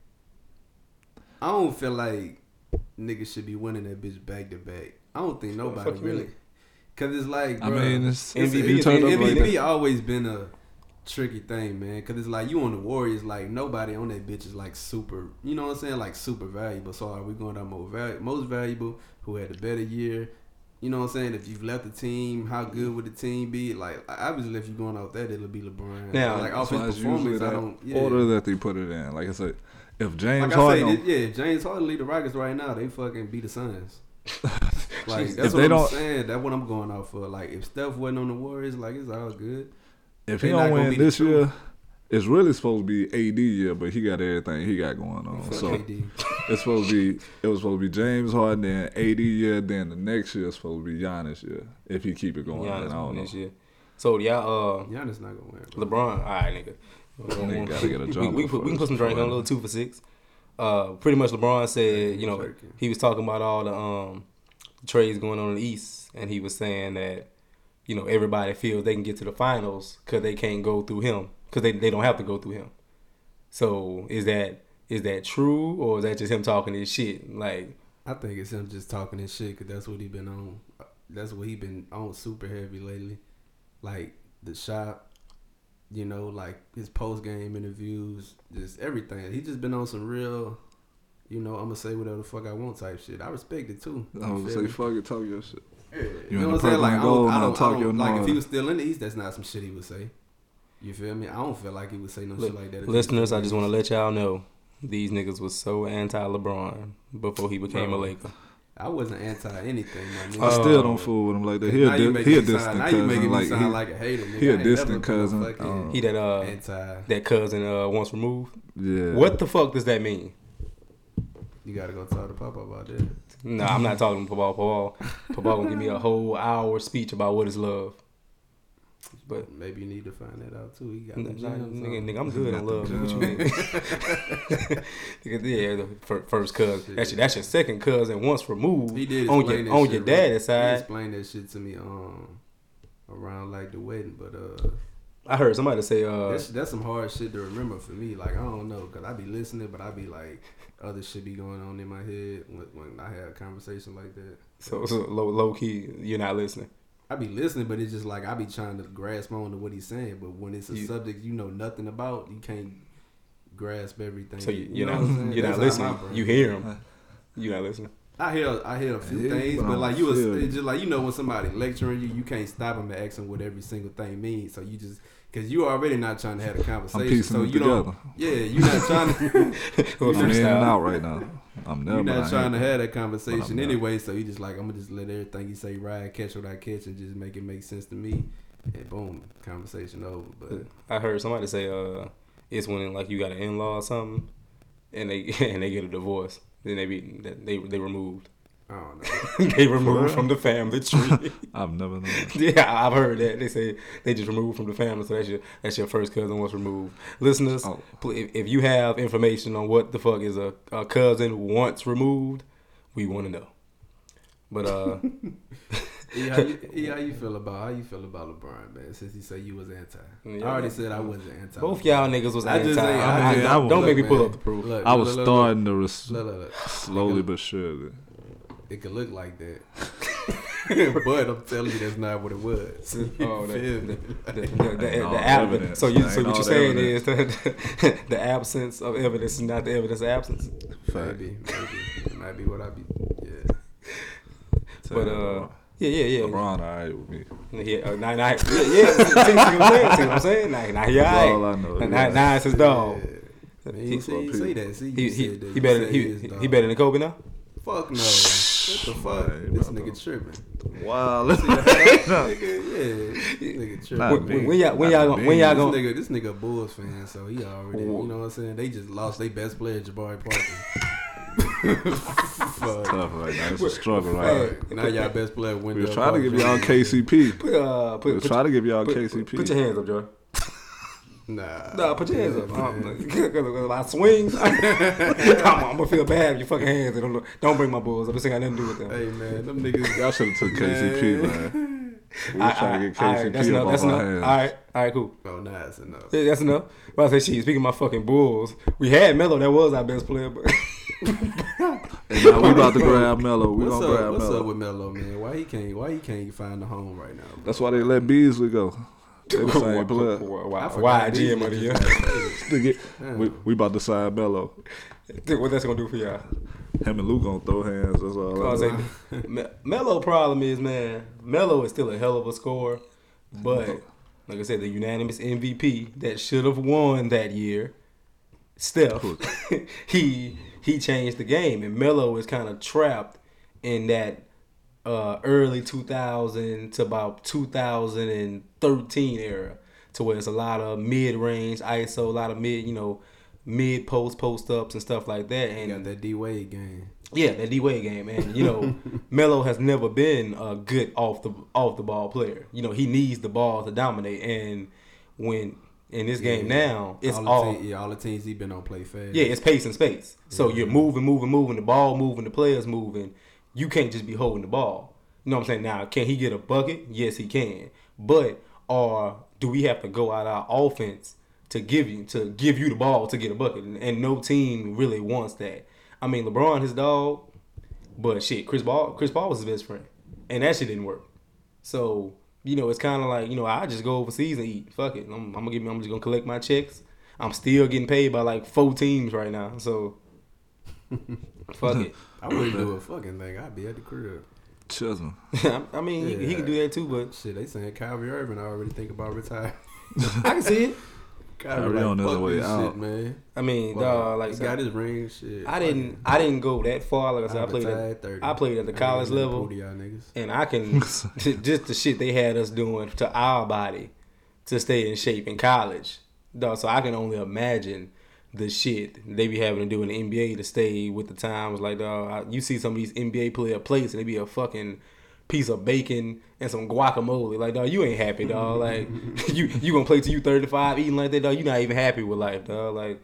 I don't feel like niggas should be winning that bitch back to back. I don't think nobody fuck you really, mean? cause it's like I bruh, mean, it's, M V P you it's, turned up M V like P that. always been a tricky thing, man. Cause it's like you on the Warriors, like nobody on that bitch is like super. You know what I'm saying? Like super valuable. So are we going down most val- most valuable? Who had a better year? You know what I'm saying? If you've left the team, how good would the team be? Like obviously, if you're going out there, it'll be LeBron. Now, like That's off why his it's usually performance, I that don't. Yeah. order that they put it in. Like I said, if James Like I say, Harden, this, yeah, if James Harden lead the Rockets right now, they fucking beat the Suns. Like If that's they what I'm don't- saying. That's what I'm going out for. Like if Steph wasn't on the Warriors, like it's all good. if they he not don't gonna win be the this truth. year, it's really supposed to be A D year, but he got everything he got going on. Fuck So A D. it's supposed to be it was supposed to be James Harden, then A D year, then the next year is supposed to be Giannis year. If he keep it going, then I Giannis don't know. this year. So y'all, uh, Giannis not gonna win. Bro. LeBron, all right, nigga. Nigga gotta get a we, jumper we, we, put, we can put some first. drink on a little two for six. Uh, pretty much LeBron said, you know, Turkey. he was talking about all the um trades going on in the East, and he was saying that, you know, everybody feels they can get to the finals because they can't go through him because they, they don't have to go through him. So is that is that true, or is that just him talking his shit? Like, I think it's him just talking his shit because that's what he been on. That's what he been on super heavy lately. Like the shop, you know, like his post game interviews, just everything. He just been on some real, you know, I'm gonna say whatever the fuck I want type shit. I respect it too. I was gonna say, fuck it, talk your shit. Yeah. You You in know the what I'm saying? purple Like, and I don't, gold, I now don't, talk I don't your like if he noise. was still in the East, that's not some shit he would say. You feel me? I don't feel like he would say no look, shit like that. if he listeners, was I just want to let y'all know these niggas was so anti-LeBron before he became Bro. a Laker. I wasn't anti anything, my nigga. I still Oh. don't fool with him like that. Cause He now a, you di- making he a me sound- distant now you cousin. making me Like sound he, like a hater, nigga. he a I ain't distant never been cousin. fucking Um, He that uh anti. that cousin uh once removed. yeah. What the fuck does that mean? You gotta go talk to Papa about that. No, I'm not talking to Papa. Papa, Papa gonna give me a whole hour speech about what is love. But Maybe you need to find that out too. He got Nah, the nah, gems nigga, on. nigga, I'm good on love. What you mean? Nigga, yeah, the fir- first cousin. That's your, that's your second cousin once removed. He did on explain your that on shit, your bro. daddy's He side. explained that shit to me um around like the wedding, but uh, I heard somebody say, uh, that's that's some hard shit to remember for me. Like I don't know, cause I be listening, but I be like other shit be going on in my head when, when I have a conversation like that. so, so low low key, you're not listening. I be listening, but it's just like I be trying to grasp on to what he's saying. But when it's a You- subject you know nothing about, you can't grasp everything. So you, You you're know not what I'm saying? you're not That's how listening. my brain You is. hear him. You're not listening. I hear I hear a few Yeah, things, but but I like don't you was feel it. it's just like you know when somebody lecturing you, you can't stop them and ask them what every single thing means. So you just because you already not trying to have a conversation. piecing so it you don't. together. Yeah, you're not trying to. Little I'm in and freestyle. out right now. I'm never. You're not I trying to ain't- have that But conversation I'm not. anyway. So you just like I'm gonna just let everything you say ride, catch what I catch, and just make it make sense to me. And boom, conversation over. But I heard somebody say, uh, it's when like you got an in law or something, and they and they get a divorce, then they be they they removed. I don't know. They removed real? from the family tree. I've never known. Yeah, I've heard that. They say they just removed from the family, so that's your that's your first cousin was removed. Listeners, Oh. pl- if, if you have information on what the fuck is a, a cousin once removed, we want to know. But uh, E, how you, E, how you feel about how you feel about LeBron, man? Since you say you was anti, Yeah, I already man. said I wasn't anti. both y'all niggas was I anti. just I, ain't- I, I- I- yeah, I don't was- don't make me look, pull man. up the proof. Look, I was look, look, starting to res- Look, look, look. slowly but surely. It could look like that, but I'm telling you, that's not what it was. Oh, the, Feel the, me? the, the, the, Ain't the all ab- evidence. so you Ain't so what all you're the saying is the, the absence of evidence is not the evidence of absence. Fact. Maybe, maybe it might be what I be. Yeah, But uh, yeah, yeah, yeah. LeBron, alright with me. Yeah, uh, nah, nah, yeah, yeah. See, see, see what I'm saying? See what I'm saying? Nah, nah, he That's alright. all I know. Nah, yeah. nah, nah, it's his dog. Yeah. Man, He- you see, you say that. See, He you he said that. he You better said he his he, dog. he better than Kobe now. Fuck no. What the fuck? Right, This bro. nigga tripping. Wow. nigga, yeah, this nigga tripping. Not When, me. when y'all when Not y'all gonna, me. when y'all This gonna nigga, this nigga a Bulls fan, so he already, you know what I'm saying? They just lost their best player, Jabari Parker. Fuck. Tough right now. It's a struggle right All now. right, now y'all best player We Wendell was trying to Carter give y'all Junior K C P. put uh We put was put, trying to give y'all put, K C P. put your hands up, Joe. Nah, Nah, put your hands up. Yeah, Um, man. Cause I swing. I'm, I'm gonna feel bad if your fucking hands. Don't look- don't bring my bulls up. This ain't got nothing to do with them. Hey man, them niggas. Y'all should have took K C P, man. We was trying to get All K C right, that's P enough. up That's off enough. our All hands. right, all right, cool. Oh, nah, that's enough. Yeah, that's enough. But I say, shit, speaking of my fucking Bulls, we had Melo. That was our best player, but And now we about to grab Melo. We What's gonna up? grab What's Melo. up with Melo, man? Why he can't? Why he can't find a home right now? Bro? That's why they let Beasley go. They the same player. why, I forgot why these G M of the year? niggas Nigga, Damn. we, we about to sign Melo. What that's gonna do for y'all? Him and Luke gonna throw hands. That's all. I Cause know. like, Me- Melo problem is, man, Melo is still a hell of a scorer, but like I said, the unanimous M V P that should have won that year, Steph, he he changed the game, and Melo is kind of trapped in that uh, early two thousand to about two thousand thirteen era. to where it's a lot of mid range I S O, a lot of mid, you know, mid post post ups and stuff like that. And You got that D Wade game. yeah, that D Wade game, and you know, Melo has never been a good off the off the ball player. You know, he needs the ball to dominate, and when in this game Yeah. now, it's all, the all team, yeah, all the teams he been on play fast. yeah, it's pace and space. So Yeah. you're moving, moving, moving, the ball moving, the players moving. You can't just be holding the ball. You know what I'm saying? Now, can he get a bucket? Yes, he can. But or do we have to go out our offense to give you to give you the ball to get a bucket? And, and no team really wants that. I mean, LeBron, his dog, but shit, Chris Paul, Chris Paul was his best friend, and that shit didn't work. So you know, it's kind of like, you know, I just go overseas and eat. Fuck it, I'm, I'm gonna give me. I'm just gonna collect my checks. I'm still getting paid by like four teams right now. So fuck it. I wouldn't do a fucking thing. I'd be at the crib. Chisholm. I mean, he, he can do that too, but Shit, they saying Kyrie Irving already think about retiring. I can see it. Kyrie Kyrie on like, his fuck way this out. shit, man. I mean, Well, dog, like he got his ring. Shit. I didn't, I didn't go that far. Like I said, I played, retired at, thirty. I played at the I college ain't gonna level, pull y'all niggas. and I can just the shit they had us doing to our body to stay in shape in college, dog. So I can only imagine the shit they be having to do in the N B A to stay with the times. Like, dog, I, you see some of these N B A player plates, and they be a fucking piece of bacon and some guacamole. Like, dog, you ain't happy, dog. Like, you you gonna play till you thirty-five eating like that, dog. You not even happy with life, dog. Like,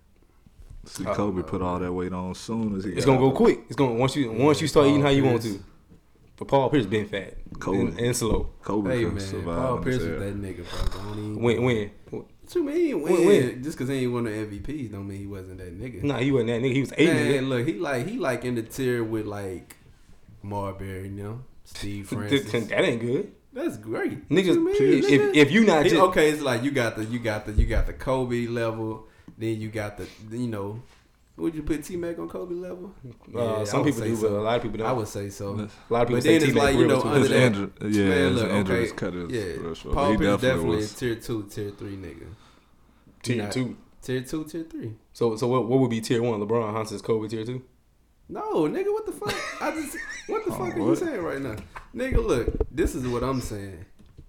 See, Kobe put all that weight on soon as he. it's got gonna go out. quick. It's gonna once you once you start Paul eating how you want Pierce. to. But Paul Pierce been fat Kobe. and, and slow. Kobe Hey couldn't man, survive. Paul on Pierce his is head. that nigga, bro. Don't even- When when What you mean he ain't When- win? when? Just because he ain't won the M V Ps don't mean he wasn't that nigga. nah, he wasn't that nigga. He was eight. Man, nigga. look, he like he like in the tier with like Marbury, you know, Steve Francis. that ain't good. That's great. Niggas, What you mean, if, nigga? if you not He- just okay, it's like you got the you got the you got the Kobe level, then you got the you know, would you put T Mac on Kobe level? uh, Yeah, I some would people say do, so. but a lot of people don't. I would say so. a lot of people But say then it's T-Mac like, you real know, too. under His that- injury, yeah, Man, his look, injuries okay, cut his. yeah. real short. Paul He Pierce definitely definitely was. is tier two, tier three nigga. tier Not- two. Tier two, tier three. So so what what would be tier one? LeBron, huh? Since Kobe tier two. No, nigga, what the fuck? I just what the Oh, fuck are you what? saying right now? Nigga, look, this is what I'm saying.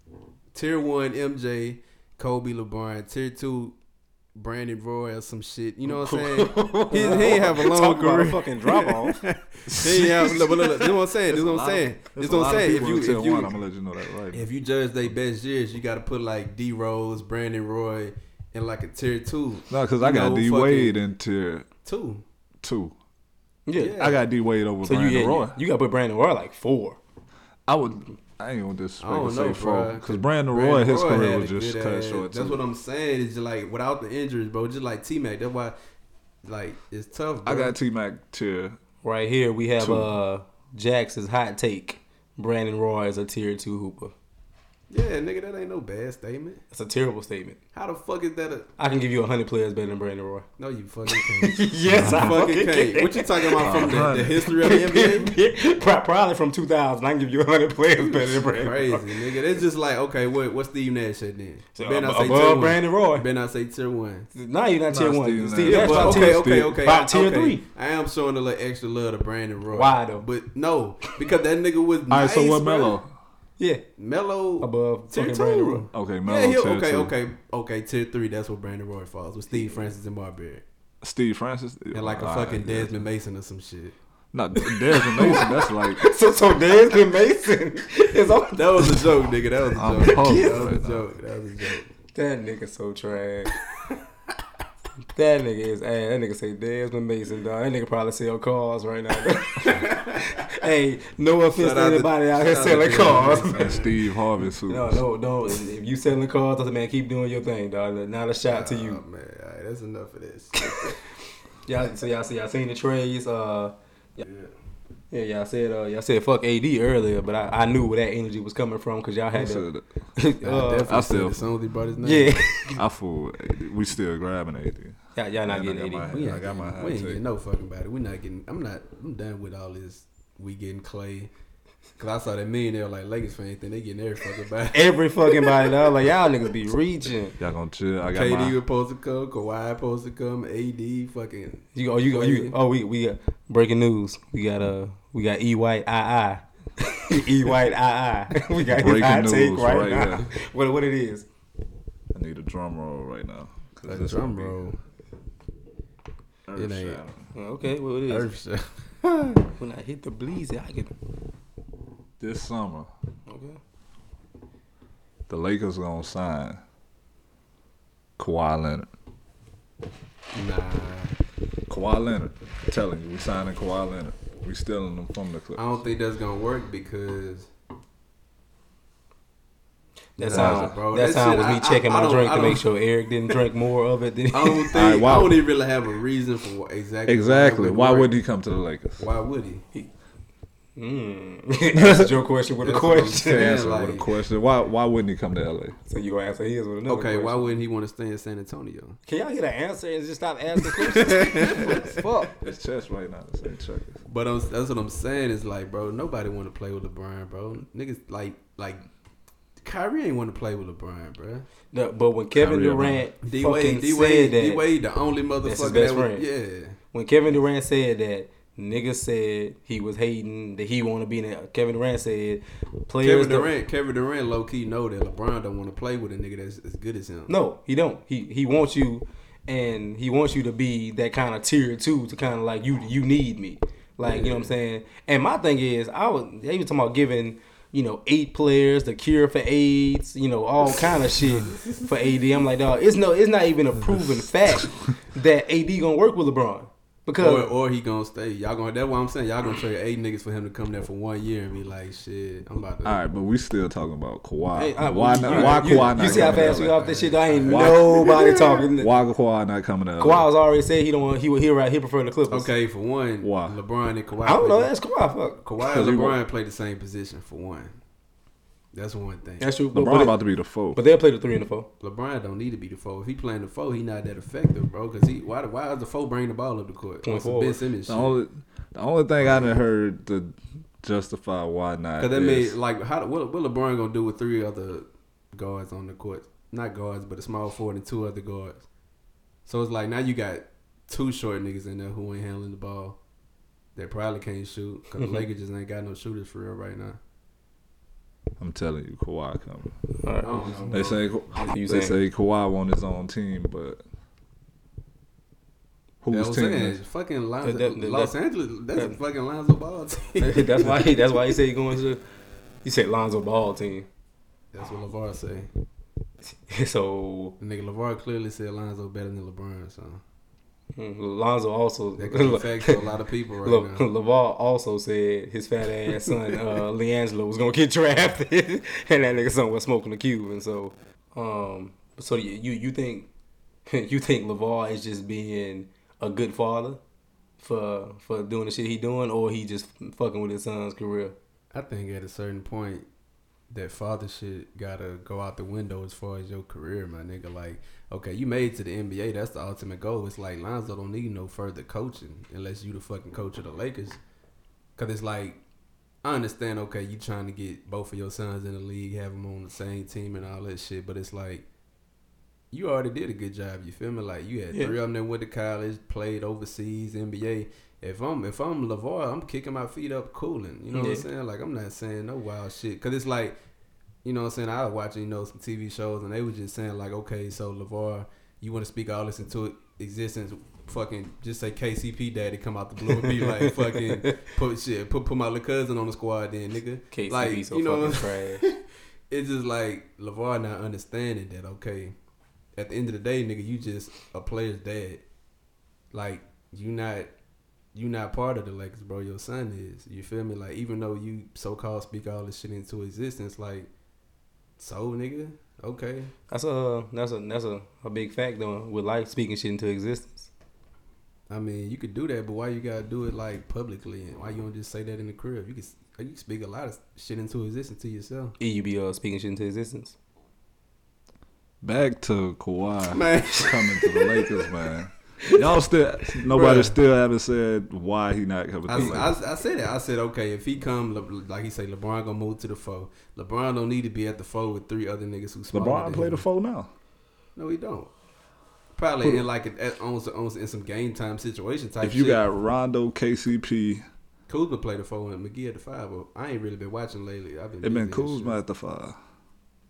Tier one M J, Kobe, LeBron. Tier two, Brandon Roy or some shit. You know what I'm saying? He, he ain't have a long Talk about career. a fucking drop off. He ain't have. Look, look, look, this is what I'm saying. This is what I'm saying. This is what I'm saying. If you if I'm you gonna let you know that right. if you judge their best years, you got to put like D Rose, Brandon Roy, in like a tier two. No, because I You got know, D fucking Wade in tier two. two. Yeah. Yeah. I got D Wade over So you Brandon yeah, Roy. you gotta put Brandon Roy like four. I would. I ain't gonna disrespect I don't and know, say bro. four because Brandon Roy, his Roy career had was a just good cut ass- short. That's too. what I'm saying. It's just like without the injuries, bro. Just like T Mac. That's why, like, it's tough. Bro. I got T Mac tier. Right here we have Two. uh Jackson's hot take. Brandon Roy is a tier two hooper. Yeah, nigga, that ain't no bad statement. That's a terrible statement. How the fuck is that a? I can give you a hundred players better than Brandon Roy. No, you fucking can't. Yes, you I fucking can't. What you talking about from the, the history of the N B A? Pro- Probably from two thousand. I can give you a hundred players better than Brandon Crazy, Roy. nigga. It's just like, okay, what what Steve Nash said then? So, Better not ab- say tier above one. Brandon Roy. Better not say tier one. Nah, you're not Nah, tier Steve one. Nash. Steve Yeah, Nash but about okay, tier, okay, okay. about I, tier okay. three. I am showing a little extra love to Brandon Roy. Why, though? But no, because that nigga was All right, nice, so what bro. Melo? Yeah, Mello above tier fucking two. Brandon Roy. Okay, Melo Yeah, he, tier okay, two. okay, okay. Tier three. That's where Brandon Roy falls with Steve Francis and Marbury, Steve Francis and like a All fucking right, Desmond Mason or some shit. No, Desmond Mason. That's like So so Desmond Mason is on. That was a joke, nigga. That was a I'm joke. pumped That was a right now. joke. That was a joke. That nigga so trash. That nigga is ass. That nigga say Desmond Mason, dog. That nigga probably sell cars right now. Hey, no offense Shout to out to- anybody out here shout out to selling Desmond cars. Mason. and Steve Harvey suits. No, no, no. If you selling cars, I said, man, keep doing your thing, dog. Not a shot to Oh, you. man. All right, that's enough of this. Y'all, so y'all see, y'all seen the trades. Uh, yeah. yeah, y'all said, uh, y'all said fuck A D earlier, but I, I knew where that energy was coming from because y'all Who had said to. that? I uh, definitely I said still- it as soon as he brought his name. yeah, I fool. We still grabbing A D. y'all, y'all not Yeah, getting I A D. got my- We I ain't, got getting, my we hot ain't take. getting no fucking about it. We not getting. I'm not. I'm done with all this. We getting Clay. Cause I saw that millionaire like Lakers fans think they getting every fucking body. Every fucking body, dog. Like y'all niggas be reaching. Y'all gonna chill. I got K D my. was supposed to come. Kawhi supposed to come. A D fucking. You oh you go you oh we we got breaking news. We got uh we got E White I I E White I I. We got his Breaking hot take news right, right now. now. What what it is? need a drum roll right now. A drum roll. Earth It ain't. shattering. Oh, okay, well it is. Earth shit. When I hit the bleezy, I get. This summer, Okay. the Lakers gonna sign Kawhi Leonard. Nah. Kawhi Leonard. I'm telling you, we signing Kawhi Leonard. We stealing him from the I Clippers. don't think that's gonna work because That Nah, sound, bro, that that sound shit, was me I- checking I- my I don't- drink I to make don't- sure Eric didn't drink more of it than I don't think Alright, wow. I don't even really have a reason for what, exactly. Exactly. Why, Why would would he come to the Lakers? Why would he? Mm. Answered your question with a That's what I'm question. To saying. answer with a like- question, why why wouldn't he come to L A? So you gonna answer his with another Okay, question. why wouldn't he want to stay in San Antonio? Can y'all get an answer and just stop asking questions? Fuck. It's chess right now. This ain't checkers. But I'm, that's what I'm saying is like, bro, nobody want to play with LeBron, bro. Niggas like like Kyrie ain't want to play with LeBron, bro. No, but when Kevin Kyrie Durant D fucking Wade, D said Wade, that, D Wade, the only That's his motherfucker best that was, friend. yeah. when Kevin Durant said that, niggas said he was hating that he want to be in it. Kevin Durant said players. Kevin Durant, Kevin Durant, low key know that LeBron don't want to play with a nigga that's as good as him. No, he don't. He he wants you, and he wants you to be that kind of tier two to kind of like you. You need me, like you know what I'm saying. And my thing is, I was they was talking about giving you know eight players the cure for AIDS, you know all kind of shit for A D. I'm like, dog, it's no, it's not even a proven fact that A D gonna work with LeBron because Or, or he gonna stay. Y'all gonna. That's what I'm saying. Y'all gonna trade eight niggas for him to come there for one year and be like, shit, I'm about to. All right, but we still talking about Kawhi. Hey, I- why you- not? you- Why you, Kawhi not You see how coming fast to we L A? off this shit? I ain't Why- nobody talking. Why Kawhi not coming to L A? Kawhi's already said he don't want. He would. He right. He prefer the Clippers. Okay, for one, Why? LeBron and Kawhi. I don't know. play- That's Kawhi. Fuck. Kawhi Cause and he LeBron won't. play the same position for one. That's one thing. That's true. But, LeBron but, about to be the four. but they'll play the three and the four. LeBron don't need to be the four. If he playing the four, he not that effective, bro. Cause he why why is the four bringing the ball up the court? Point On some forward. Ben Simmons The shit. only the only thing I done heard to justify why not Cause that is made like how what what LeBron gonna do with three other guards on the court? Not guards, but a small forward and two other guards. So it's like now you got two short niggas in there who ain't handling the ball. That probably can't shoot because the Lakers just ain't got no shooters for real right now. I'm telling you, Kawhi coming. All I right. don't know, They bro. say You they saying- say Kawhi want his own team, but whose That was team saying, is? fucking Lonzo, That- that- Los that- Angeles. That's a that- fucking Lonzo Ball team. that's why. He, that's why he said he going to. He said Lonzo Ball team. That's what LeVar say. So The nigga LeVar clearly said Lonzo better than LeBron, so mm, Lonzo also. that could be facts to a lot of people right Le, now. LeVar also said his fat ass son uh, LeAngelo was gonna get drafted, and that nigga son was smoking a cube, and so, um, so you you, you think you think LeVar is just being a good father for for doing the shit he doing, or he just fucking with his son's career? I think at a certain point, that father shit gotta go out the window as far as your career, my nigga. Like, okay, you made it to the N B A. That's the ultimate goal. It's like Lonzo don't need no further coaching unless you the fucking coach of the Lakers. Cause it's like, I understand. Okay, you trying to get both of your sons in the league, have them on the same team and all that shit. But it's like, you already did a good job. You feel me? Like you had Yeah. three of them that went to college, played overseas, N B A. If I'm if I'm LeVar, I'm kicking my feet up, cooling. You know what I'm Yeah. saying? Like I'm not saying no wild shit. Cause it's like, you know what I'm saying? I was watching, you know, some T V shows and they was just saying like, okay, so LeVar, you want to speak all this into existence? Fucking just say K C P daddy come out the blue and be like, fucking put shit, put put my little cousin on the squad, then nigga. K C P like so you know, fucking trash. it's just like LeVar not understanding that. Okay, at the end of the day, nigga, you just a player's dad. Like you not. You not part of the Lakers, bro. Your son is. You feel me? Like, even though you so-called speak all this shit into existence, like, so, nigga, okay. That's a that's a that's a, a big fact though with life speaking shit into existence. I mean, you could do that, but why you gotta do it, like, publicly? And why you don't just say that in the crib? You can, you can speak a lot of shit into existence to yourself. E, you be uh, speaking shit into existence. Back to Kawhi Man. coming to the Lakers, man. Y'all still nobody Bruh. still haven't said why he not coming to I, the Lakers. I, I said that. I said, okay, if he come, Le- like he say, LeBron gonna move to the four. LeBron don't need to be at the four with three other niggas who smaller LeBron than play him. the four now. No, he don't. Probably in like a, at, on, some- on some- in some game time situation type If you shit. got Rondo, K C P, Kuzma played the four and McGee at the five. But I ain't really been watching lately. I've been it been busy and Kuzma shit. at the five.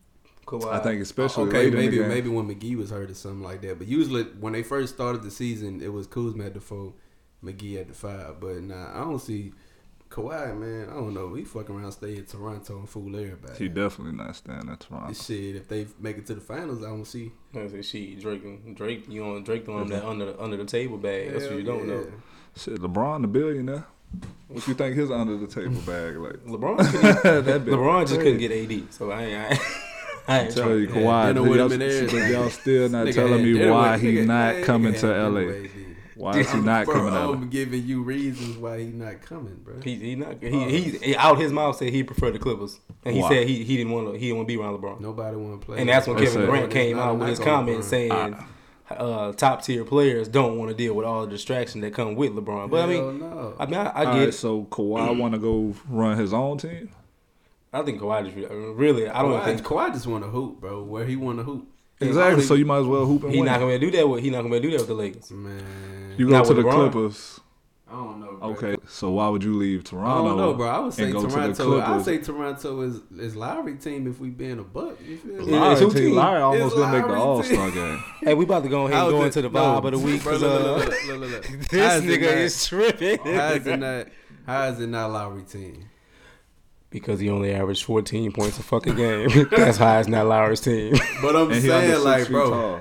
Kawhi. I think especially okay, late in maybe the game. maybe when McGee was hurt or something like that. But usually when they first started the season, it was Kuzma at the four, McGee at the five. But nah, I don't see Kawhi, man. I don't know. He fucking around, stay in Toronto and fool everybody. He definitely not staying at Toronto. This shit, if they make it to the finals, I don't see. I say she Drake Drake you know Drake throwing that under the, under the table bag. That's what you don't yeah. know. Shit, LeBron the billionaire. What you think his under the table bag like? LeBron couldn't- That bit LeBron just crazy. couldn't get A D. So I ain't I, ain't- I ain't Tell trying you, to- Kawhi. dinner with y'all, him and everything. y'all still not Nigga telling had me dinner why with- he nigga- not man, coming nigga to had L dinner A. with A D. Why is he not bro, coming to L A? I'm giving you reasons why he not coming, bro. He he not he he out his mouth said he preferred the Clippers, and he Why? said he he didn't want to he didn't want to be around LeBron. Nobody want to play. And that's when That's Kevin it. Durant came It's not out a with his knock on comment LeBron. saying uh, top tier players don't want to deal with all the distractions that come with LeBron. But I Hell mean, no. I mean, I, I All get right, it. so Kawhi want to go run his own team? I think Kawhi just really. I don't Kawhi, think Kawhi just want to hoop, bro. Where he want to hoop. Exactly. So you might as well hoop and he win. not gonna be able to do that with he not gonna be able to do that with the Lakers. Man, You go Not to with the LeBron. Clippers. I don't know. Bro. Okay, so why would you leave I Toronto? don't know, bro. I would say and go to the Toronto. I Clippers? say Toronto is is Lowry team if we being a buck. You feel me? Yeah, Lowry, it's who team, team? Lowry almost It's didn't make the Lowry All team. Star game. Hey, we about to go ahead and How's go it- into the no, vibe of the week bro, because look, uh, look, look, look, look, look. this How is it nigga not- is tripping. How is it not? How is it not Lowry team? Because he only averaged fourteen points a fucking game. That's how it's not Lowry's team. But I'm And he under saying, six like, feet bro. tall.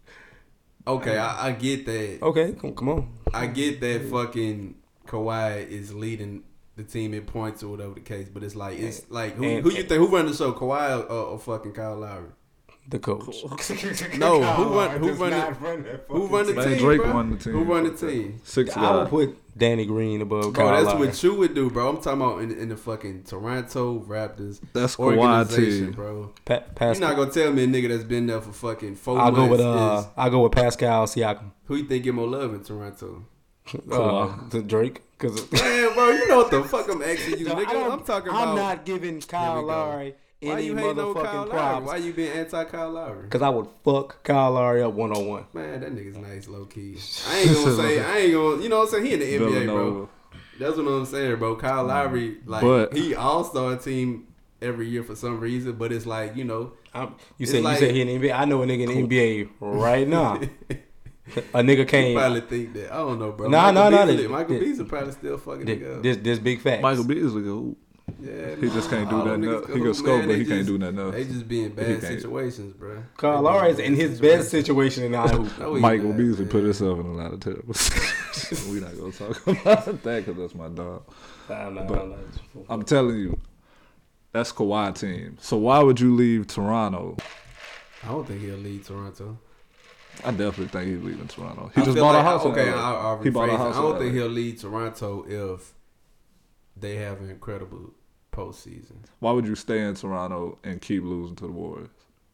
Okay, I, I get that. Okay, come, come on. I get that fucking Kawhi is leading the team in points or whatever the case, but it's like it's like who, And- who you think who run the show, Kawhi or, or fucking Kyle Lowry? The coach. No, who run who run the, who run the Man, team? Drake bro? won the team. Who run the team? Six I would guys. put Danny Green above Bro, Kyle that's Lowry. what you would do, bro. I'm talking about in, in the fucking Toronto Raptors That's Kawhi organization, team. bro. Pa- You're Pascal. not gonna tell me a nigga that's been there for fucking four I'll months go with uh, is I'll go with Pascal Siakam. who you think get more love in Toronto? Uh, to Drake, because Man, bro, you know what the fuck I'm asking you, No, I nigga. don't- I'm talking about. I'm not giving Kyle Here we go. Lowry Why any you hating on Kyle motherfucking Lowry? props. Why you being anti Kyle Lowry? Because I would fuck Kyle Lowry up one on one. Man, that nigga's nice, low key. I ain't gonna say, I ain't gonna, you know what I'm saying? He in the N B A, bro. Villanova. That's what I'm saying, bro. Kyle Lowry, like, But- he all star team every year for some reason, but it's like, you know, I'm, you It's said like- you said he in the N B A. I know a nigga in the N B A right now. A nigga you came. probably think that. I don't know, bro. Nah, Michael nah, nah, Beasley, this- Michael this- Beasley probably still fucking This, nigga up. this this big fact. Michael Beasley go hoop. Yeah, He just can't do all them nothing niggas else. can He can hoop, score, man. but They he can't just- do nothing else. They just be in He bad can't. situations, bro. Kyle They Lowry is be in his situations. best situation in I hoop. No, he Michael not, Beasley man. put himself in a lot of terrible situations. We not gonna talk about that because that's my dog. Nah, nah, But- nah. I'm telling you, that's Kawhi team. So why would you leave Toronto? I don't think he'll lead Toronto. I definitely think he's leaving Toronto. He I just feel bought like- a house. in Okay, L A. I'll, I'll He bought a rephrase it. house I in don't L A. think he'll lead Toronto if they have an incredible postseason. Why would you stay in Toronto and keep losing to the Warriors?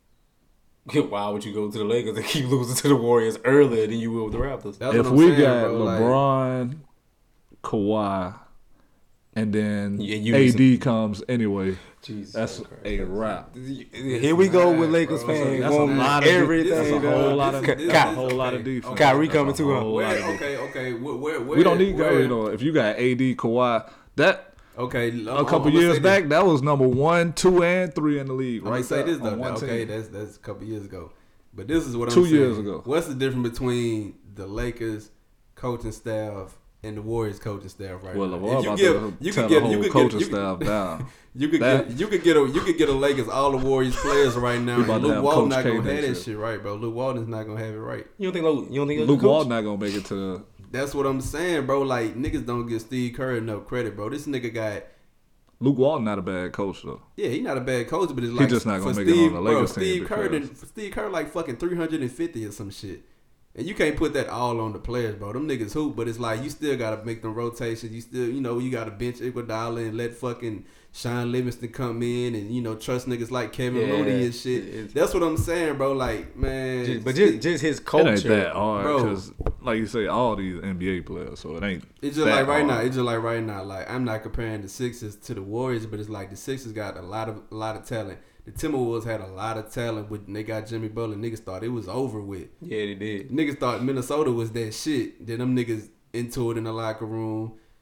Why would you go to the Lakers and keep losing to the Warriors earlier than you will with the Raptors? That's if what I'm we saying, got bro. Like, LeBron, Kawhi, and then Yeah, you A listen. D comes anyway, Jesus that's a wrap. Here we go with Nah, Lakers bro. fans. That's a wanting lot of everything. That's a This is- whole dog. lot of this Ky- is- that's a Ky- whole lot of okay, defense. okay. Kyrie That's a coming too, huh? whole lot Where, of defense. okay, okay. Where, where, where, We don't need where, Kyrie though. If you got A D, Kawhi, that Okay, a couple years back, that was number one, two, and three in the league. I'm Right gonna say there this on though. one Okay, team. that's that's a couple years ago. But this is what I'm Two saying. years ago. What's the difference between the Lakers coaching staff and the Warriors coaching staff right Well, now? LeVar If about give- to you tell could the get- you whole could get- coaching you could- staff down. You could That- get you could get a you could get a Lakers all the Warriors players right now. We about And to Luke have Walton Coach not K gonna have next that year. shit right, bro. Luke Walton's not gonna have it right. You don't think Luke? You don't think Luke coach? Walton not gonna make it to the. That's what I'm saying, bro. Like niggas don't give Steve Kerr enough credit, bro. This nigga got Luke Walton not a bad coach though. yeah, he not a bad coach, but it's He like just not gonna for make it on Steve, the bro, Lakers team Steve Kerr, because- done- Steve Kerr like fucking three hundred fifty or some shit. And you can't put that all on the players, bro. Them niggas hoop, but it's like you still gotta make them rotations. You still, you know, you gotta bench Iguodala and let fucking Sean Livingston come in and, you know, trust niggas like Kevin Yeah, Looney and shit. it's- That's what I'm saying, bro. Like, man. Just- but just just his culture. It ain't that hard Bro. because, like you say, all these N B A players, so it ain't. It's just that like right now. hard. It's just like right now. Like I'm not comparing the Sixers to the Warriors, but it's like the Sixers got a lot of a lot of talent. The Timberwolves had a lot of talent when they got Jimmy Butler. Niggas thought it was over with. Yeah, they did. Niggas thought Minnesota was that shit. Then them niggas into it in the locker room.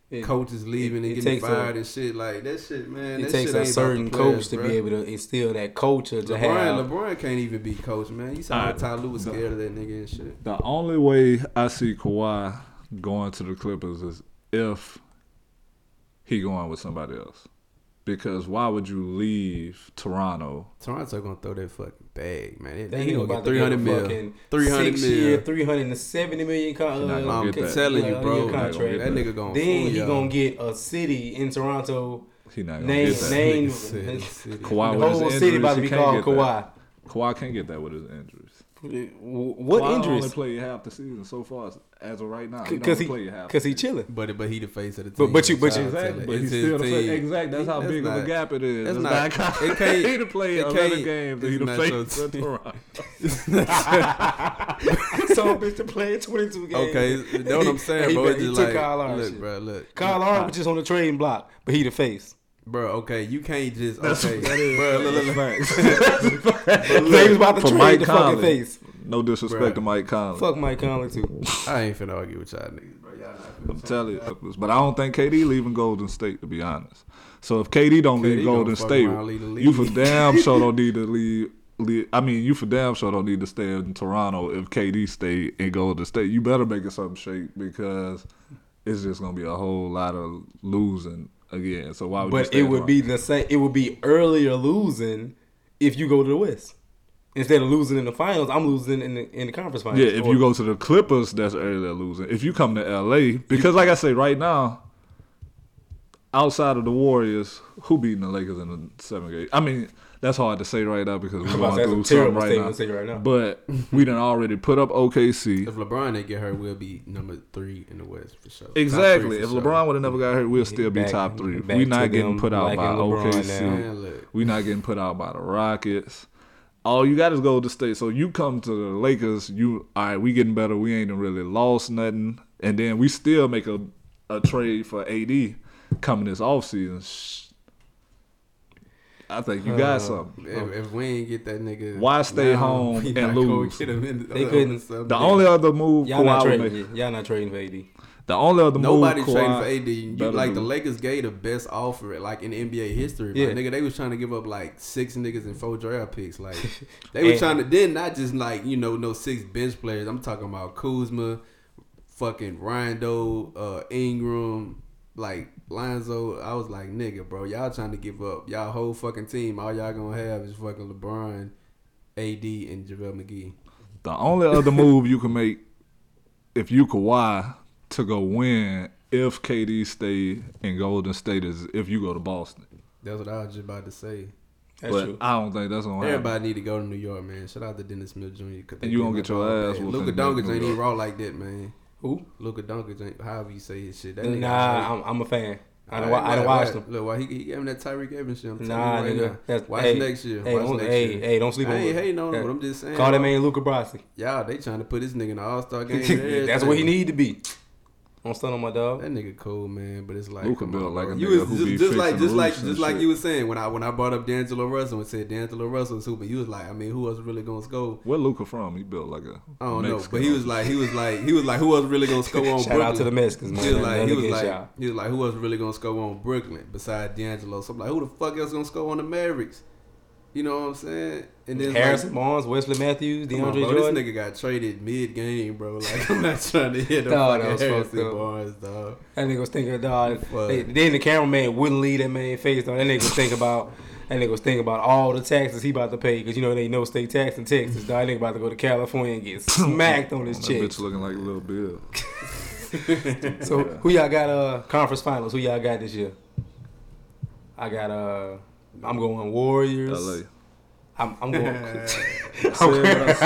It, coaches leaving it, and it getting takes fired a, and shit. Like that shit, man. It that takes shit a ain't certain about the players, coach to bro. be able to instill that culture to LeBron, have. LeBron can't even be coach, man. You saw how Alright, Ty Lue was the- scared of that nigga and shit. The only way I see Kawhi going to the Clippers is if he going with somebody else. Because why would you leave Toronto? Toronto gonna throw that fucking bag, man. They, They they ain't gonna about get to three get a hundred mil, fucking three hundred six year, mil. three hundred and seventy million con- You're not uh, gonna I'm get that. telling you, uh, bro. year You're not gonna contract. get That nigga gonna Then fool he y'all. gonna get a city in Toronto. He not gonna Name get that. name Nigga said city. Kawhi the with whole his city injuries, about to he be can't called get Kawhi. that. Kawhi can't get that with his injuries. What Kawhi only injuries? played half the season so far as, as of right now. He Because don't he, play half. because the he season. chilling. But but he the face of the But- team. but you- but you- Shout out to Exactly, him. but It's he's his still the team. face. Exactly, that's how That's big of not- a gap it is. that's It's not- not, it can't- he to play it eleven can't- games. it's He the not face your of team. Toronto. So bitch to play twenty-two games. Okay, that's what I'm saying, He- bro. he It's just took like, Kyle Lowry look, shit. bro, look, Kyle Lowry was just on the trading block, but he the face. bro. Okay, you can't just That's okay, that is, bro. Look, look, look. facts. They was about to For trade Mike the fucking Conley. face. No disrespect Bruh. to Mike Conley. Fuck Mike Conley too. I ain't finna argue with y'all niggas, bro. Y'all not finna I'm telling you, but I don't think K D leaving Golden State, to be honest. So if K D don't K D leave gonna Golden fuck State, around, leave the league. you for damn sure don't need to leave. leave I mean, you for damn sure don't need to stay in Toronto if K D stay in Golden State. You better make it something shake because it's just gonna be a whole lot of losing again. So why would you But stay it in would Toronto? be the same. It would be earlier losing if you go to the West instead of losing in the finals. I'm losing in the in the conference finals. Yeah, if Or- you go to the Clippers, that's earlier losing. If you come to L A, because like I say, right now, outside of the Warriors, who beating the Lakers in the seven game? I mean, that's hard to say right now because we're I'm about to going say through that's a something terrible right now. statement to say right now. But we done already put up O K C. If LeBron didn't get hurt, we'll be number three in the West for sure. Top Exactly. three If for LeBron would have never got hurt, we'll still be Back- top three. back We to not getting them put out by liking LeBron O K C. now. Man, look. We not getting put out by the Rockets. All you got is Golden State. So you come to the Lakers, you all right, we getting better. We ain't really lost nothing. And then we still make a, a trade for A D coming this offseason. Shh. I think you got Uh, something. If, if we ain't get that nigga, Why stay now, home we and not gonna lose? get him in They the- couldn't- on Sunday. The only other move Y'all not Kawhi would make. trading. Y'all not trading for A D. The only other Nobody move trading Kawhi for A D. You, better like the do. Lakers gave the best offer like in N B A history. Yeah. Yeah. Nigga, they was trying to give up like six niggas and four draft picks. Like they was And- trying to then not just like, you know, no six bench players. I'm talking about Kuzma, fucking Rondo, uh, Ingram, like Lonzo. I was like, nigga, bro, y'all trying to give up y'all whole fucking team. All y'all gonna have is fucking LeBron, A D, and JaVale McGee. The only other move you can make if you Kawhi to go win if K D stay in Golden State is if you go to Boston. That's what I was just about to say. That's but true. I don't think that's gonna happen. Everybody need to go to New York, man. Shout out to Dennis Smith Junior And you gonna get your ass whooped Luka in Doncic New ain't York. even raw like that, man. Who? Luka Doncic ain't, however you say his shit. That nigga Nah, I'm, I'm a fan. I don't, Alright, I don't why- watch why- them. Look, why he, he gave him that Tyreek Evans shit. I'm telling Nah, you right nigga. now. That's, Watch hey, next year. Hey, Watch don't, next hey, year. hey, don't sleep I on ain't Luka. hating on him, Yeah. but I'm just saying. Call that bro. man Luca Brasi. Y'all, they trying to put this nigga in the All Star game. and That's what he everything. need to be. Don't stun on my dog. That nigga cool, man, but it's like Luka come built on, like bro. a you nigga was who just, be just like fixing just like roofs and just like shit. you was saying when I when I brought up D'Angelo Russell and said D'Angelo Russell was hooping. You was like, I mean, who else really gonna score? Where Luka from? He built like a I don't know, Mexican but he was like, he was like, he was like, who else really gonna score on Shout Brooklyn? out to the Mexicans, man. He was Nothing like, he was against like, y'all. he was like, who else really gonna score on Brooklyn besides D'Angelo? So I'm like, who the fuck else gonna score on the Mavericks? You know what I'm saying? And then Harrison Barnes, Wesley Matthews, Come on, DeAndre bro. Jordan. This nigga got traded mid game, bro. Like I'm not trying to hit no Dog, that fucking was fucked Harrison up. Barnes, dog. That nigga was thinking, dog. Fuck. They, then the cameraman wouldn't leave that man face on. That nigga was thinking about. That nigga was thinking about all the taxes he about to pay because you know they no state tax in Texas. Dog, that nigga about to go to California and get smacked on his that check. bitch looking like a little Bill. So who y'all got? Uh, conference finals. Who y'all got this year? I got. Uh, I'm going Warriors. L A. I'm, I'm going. I said what I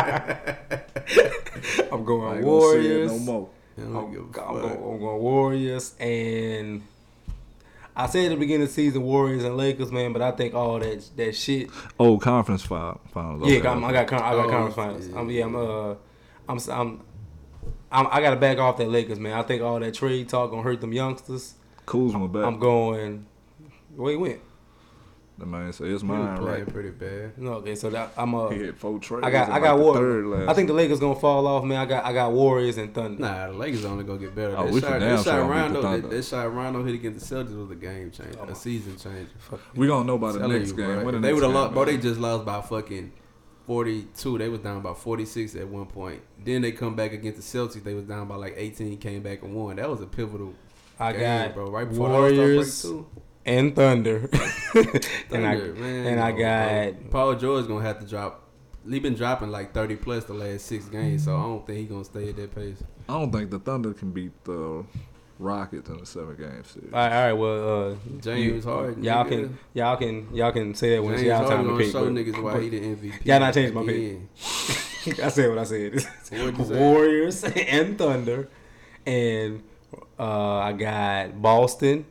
said. I'm I going ain't gonna say it Warriors. no more. I I'm, don't I'm, give a going, fuck. I'm going Warriors, and I said at the beginning of the season Warriors and Lakers, man. But I think all that that shit. Oh, conference final, finals. Yeah, Okay. I'm, I got con- I got Oh, conference finals. yeah. I'm, yeah, I'm uh, I'm I'm. I'm, I gotta back off that Lakers, man. I think all that trade talk gonna hurt them youngsters. Kuzma back. I'm going. Where he went? The man said it's He was mine, playing right? pretty bad. No, okay, so that, I'm a. He hit four trades. I got in I got like the Warriors. third last. I think the Lakers gonna fall off, man. I got I got Warriors and Thunder. Nah, the Lakers only gonna get better. Oh, that we shot, for damn that sure shot gonna beat the Rondo, Thunder. that, that shot Rondo hit against the Celtics was a game changer, Oh. a season changer. we gonna know by the Telling next you, game. bro. When the They next would have game, lost, bro. They man? just lost by fucking forty-two. They was down by forty-six at one point. Then they come back against the Celtics. They was down by like eighteen. Came back and won. That was a pivotal I game, got bro. Right before Warriors the All-Star break, too. and Thunder. and I Thunder, man, and I no, got bro. Paul George gonna have to drop. He been dropping like thirty plus the last six games, so I don't think he gonna stay at that pace. I don't think the Thunder can beat the Rockets in the seven game series. all right, all right. Well, uh, James you- Harden, y'all nigga. can y'all can y'all can say that when it's James y'all Harden time to gonna pick. show but- niggas why but he the M V P. Y'all not changing my pick. Again. I said what I said. What'd you say? Warriors and Thunder, and uh, I got Boston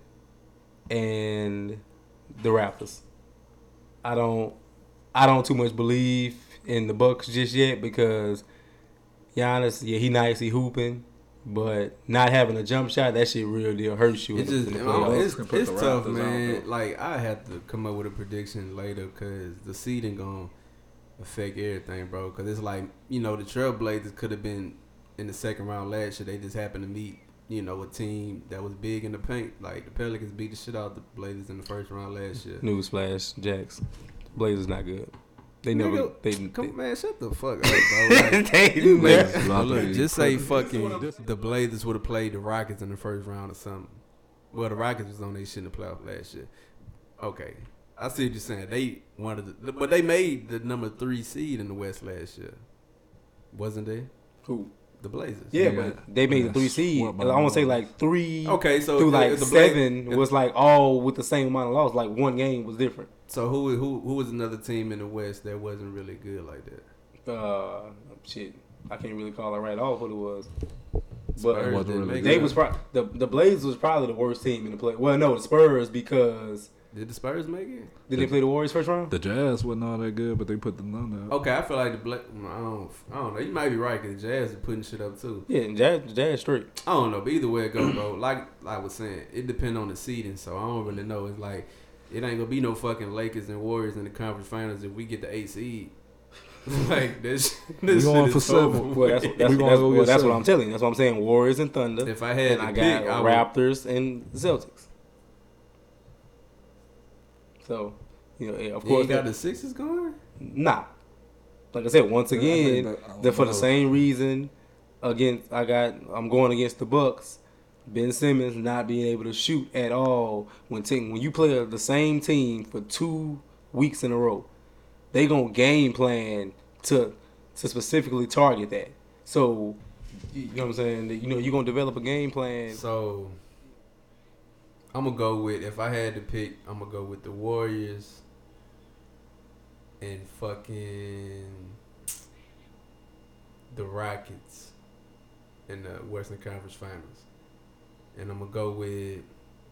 and the Raptors. I don't, I don't too much believe in the Bucks just yet because Giannis, yeah, he nice, he hooping, but not having a jump shot, that shit real deal hurts you. It's in just, the, in I the don't know, playoffs. it's, Can put it's the tough, Raptors out man. there. Like I have to come up with a prediction later because the seeding gonna affect everything, bro. Because it's like, you know, the Trailblazers could have been in the second round last year. They just happened to meet, you know, a team that was big in the paint. Like the Pelicans beat the shit out of the Blazers in the first round last year. Newsflash, Jacks, Blazers not good. They never, Nigga, they, Come they, man, shut the fuck up, bro. Like, they you never- make, never- look, just say fucking the Blazers would have played the Rockets in the first round or something. Well, the Rockets was on their shit in the playoff last year. Okay, I see what you're saying. They wanted, the, but they made the number three seed in the West last year, wasn't they? Who? The Blazers. Yeah, Yeah. but they made the three Yes. seed. What I about want to say those? like three. Okay, so through the- like the Bla- seven if- was like all with the same amount of loss. Like one game was different. So who who who was another team in the West that wasn't really good like that? Uh, shit, I can't really call it right off what it was. Spurs But wasn't didn't really make they it. was pro- the the Blazers was probably the worst team in the play. Well, no, the Spurs because Did the Spurs make it? did they play the Warriors first round? The Jazz wasn't all that good, but they put the Thunder out. Okay, I feel like the Bla- I don't I don't know. You might be right because the Jazz are putting shit up too. Yeah, and Jazz, Jazz straight. I don't know, but either way it go, bro. Like I was saying, it depends on the seeding, so I don't really know. It's like it ain't gonna be no fucking Lakers and Warriors in the conference finals if we get the eight seed. Like this, this We going shit for is seven. over. Well, that's with. that's, We that's, gonna go well, get that's what seven. I'm telling you. That's what I'm saying. Warriors and Thunder. If I had and to I pick, got I would, Raptors and the Celtics. So, you know, of you course, ain't got that- the Sixers going. Nah. Like I said, once Yeah, I again, think that- I don't the, for the know. same reason, against I got I'm going against the Bucks. Ben Simmons not being able to shoot at all when team, when you play the same team for two weeks in a row, they gonna game plan to to specifically target that. So, you know what I'm saying? You know you're gonna develop a game plan. So I'm gonna go with if I had to pick, I'm gonna go with the Warriors and fucking the Rockets in the Western Conference Finals, and I'm gonna go with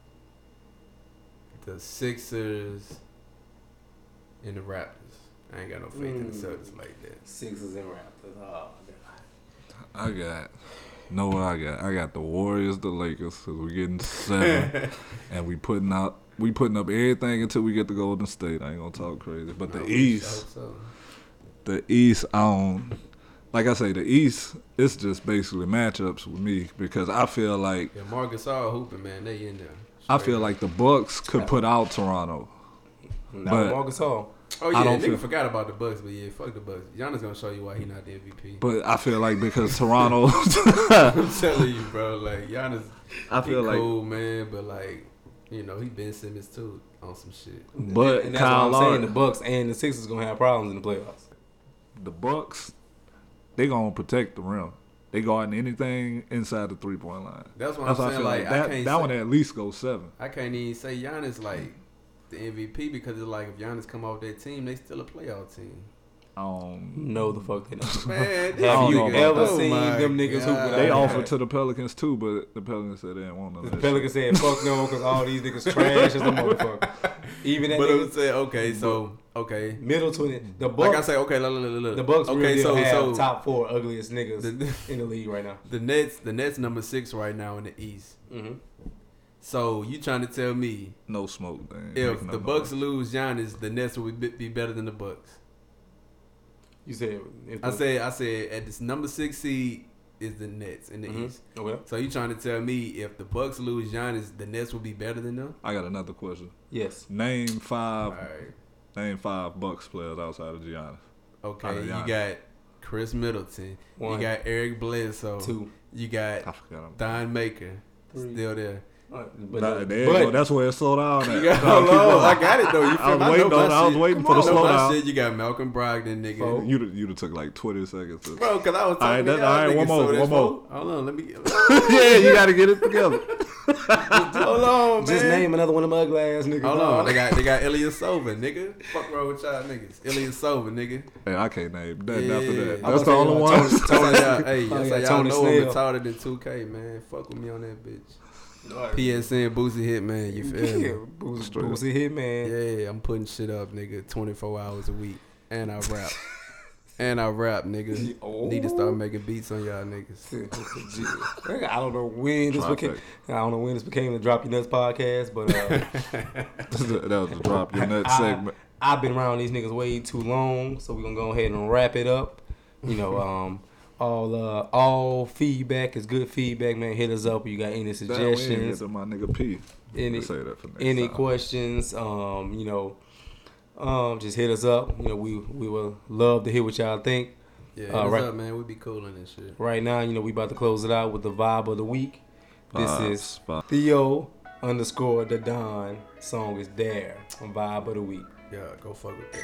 the Sixers and the Raptors. I ain't got no faith in the Mm. Celtics like that. Sixers and Raptors. Oh, I got no. What I got. I got the Warriors, the Lakers. Cause we getting seven, and we putting out. We putting up everything until we get to Golden State. I ain't gonna talk crazy, but the I wish- I East, hope so. the East. I don't. Like I say, the East. It's just basically matchups with me because I feel like Yeah, Marcus All hooping, man. They in there. I Straight feel up. like the Bucks could put out Toronto. not But- with Marcus Hall. Oh I yeah, don't nigga feel- forgot about the Bucks, but yeah, fuck the Bucks. Giannis gonna show you why he not the M V P. But I feel like because Toronto, I'm telling you, bro. Like Giannis, I he feel like, cool, man, but like, you know, he Ben Simmons too on some shit. but and that's Kyle what I'm saying. Lowry, The Bucks and the Sixers gonna have problems in the playoffs. the Bucks, they gonna protect the rim. They guarding anything inside the three point line. That's what That's I'm why I saying. feel Like, like I that. can't That say, one at least goes seven. I can't even say Giannis like the M V P because it's like if Giannis come off that team, they still a playoff team. Um, No, the fuck they not. Man, this I don't Have you know nigga- about ever that. seen Oh my them niggas hoop God. without they a offered hat? to the Pelicans too, but the Pelicans said they didn't want none of The that Pelicans shit. said, fuck no, because all these niggas trash as a motherfucker. Even that But I'm nigga, saying, okay, so okay, Middleton, the like I Bucks, say, okay, look, look, look, look. the Bucks okay, really so have so top four ugliest niggas the, in the league right now. the Nets, the Nets number six right now in the East. Mm-hmm. So you trying to tell me No smoke, man. if Make the no Bucks noise. lose Giannis, the Nets will be, be better than the Bucks? You said if I the- said I said at this number six seed is the Nets in the Mhm. East. Okay. So you trying to tell me if the Bucks lose Giannis, the Nets will be better than them? I got another question. Yes. Name All five. right. Name five Bucks players outside of Giannis. Out Okay, of you Giannis. got Chris Middleton. One. You got Eric Bledsoe. Two. You I got forgot him. Don Maker. Three. Still there. All right, But, Nah, uh, there you but go. That's where it slowed down. You At. got, Nah, hold keep on. going. I got it though. You feel I was me? waiting know on it. my I was shit. waiting Come for the on. I know my slowdown. shit. You got Malcolm Brogdon, nigga. Four. You'd you'd have took like twenty seconds. To... Bro, because I was talking All right, to that- y'all all right, niggas, one more, so that's one more. four. Hold on, let me get. yeah, you got to get it together. Hold on, man. just name another one of them ugly ass niggas. Hold dog. on, they got they got Ilyasova, nigga. Fuck wrong with y'all niggas. Ilyasova, nigga. Hey, I can't name nothing Yeah. after that. I That's was the saying, only uh, one. Tony- That's how y'all, hey, Oh, that's yeah, how y'all Tony know I'm Snell. retarded than two K, man. Fuck with me on that bitch. All right. P S N Boosie hit, man. You feel Yeah, me? Boosie, Straight up. Boosie hit, man. Yeah, I'm putting shit up, nigga. twenty-four hours a week, and I rap, and I rap, nigga. Oh. Need to start making beats on y'all niggas. I don't know when this became. I don't know when this became the Drop Your Nuts podcast, but uh, that was the drop your nuts I, segment. I've been around these niggas way too long, so we're gonna go ahead and wrap it up. You know, um, all uh, all feedback is good feedback, man. Hit us up if you got any Damn, we ain't get suggestions, to my nigga P. any Let's say that for next any time. questions. Um, you know, um, just hit us up. You know, we we will love to hear what y'all think. Yeah, hit Uh, us right. up, man. We be cool in this shit. Right now, you know, we about to close it out with the vibe of the week. This Vibes, is vibes. Theo underscore the Don. Song is Dare on Vibe of the Week. Yeah, go fuck with that.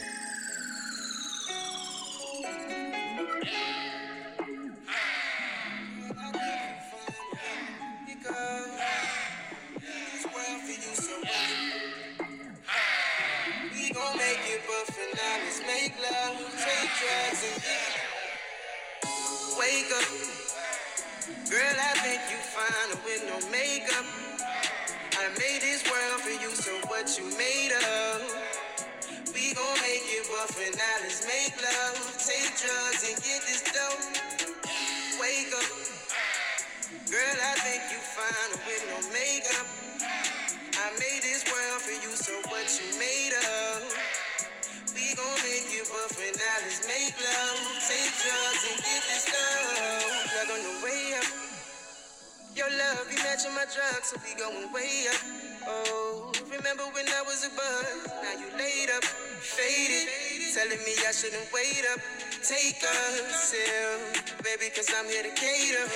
We gon' make it, but for now, let's make love, take drugs, and wake up. Girl, I think you fine with no makeup. I made this world for you, so what you made of? We gon' make it, but for now, let's make love, take drugs, and get this dough. Wake up. Girl, I think you fine with no makeup. I made this world for you, so what you made of? We gon' make it, but for now, let's make love. Take drugs and get this love. Plug on the way up. Your love, you matching my drugs, so we going way up. Oh, remember when I was a bud? Now you laid up, faded. Telling me I shouldn't wait up. Take a sip, baby, cause I'm here to cater.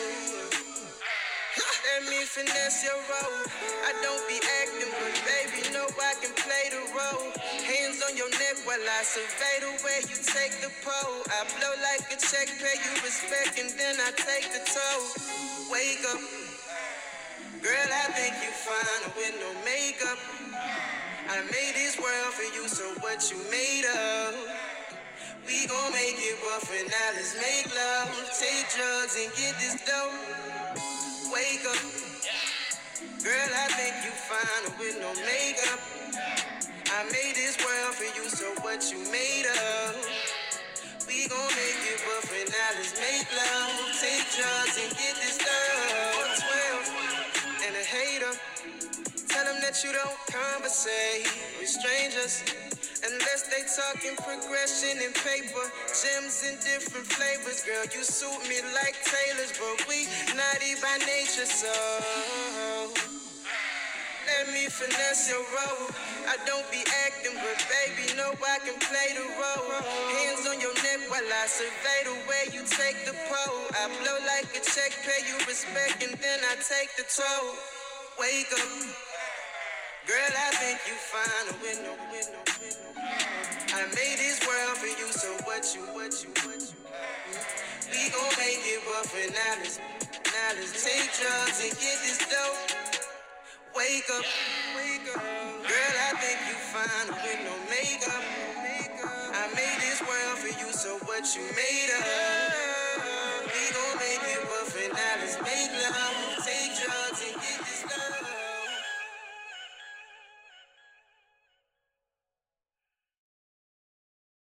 Let me finesse your role. I don't be acting, but baby, know I can play the role. Hands on your neck while I survey the way you take the pole. I blow like a check, pay you respect, and then I take the toll. Wake up. Girl, I think you fine with no makeup. I made this world for you, so what you made of? We gon' make it, but for now, let's make love. Take drugs and get this dough. Wake up. Girl, I think you fine with no makeup. I made this world for you, so what you made of? We gon' make it, but for now, let's make love. Take drugs and get this love. twelve and a hater. Tell them that you don't conversate with strangers. Unless they talking progression and paper, gems in different flavors. Girl, you suit me like tailors, but we naughty by nature, so let me finesse your role. I don't be acting, but baby, know I can play the role. Hands on your neck while I survey the way you take the pole. I blow like a check, pay you respect, and then I take the toll. Wake up. Girl, I think you fine with no, with no, with no. I made this world for you, so what you, what you, what you. We gon' make it, but for now, let's, now let's take drugs and get this dough. Wake up, wake up. Girl, I think you fine with no makeup. I made this world for you, so what you made of?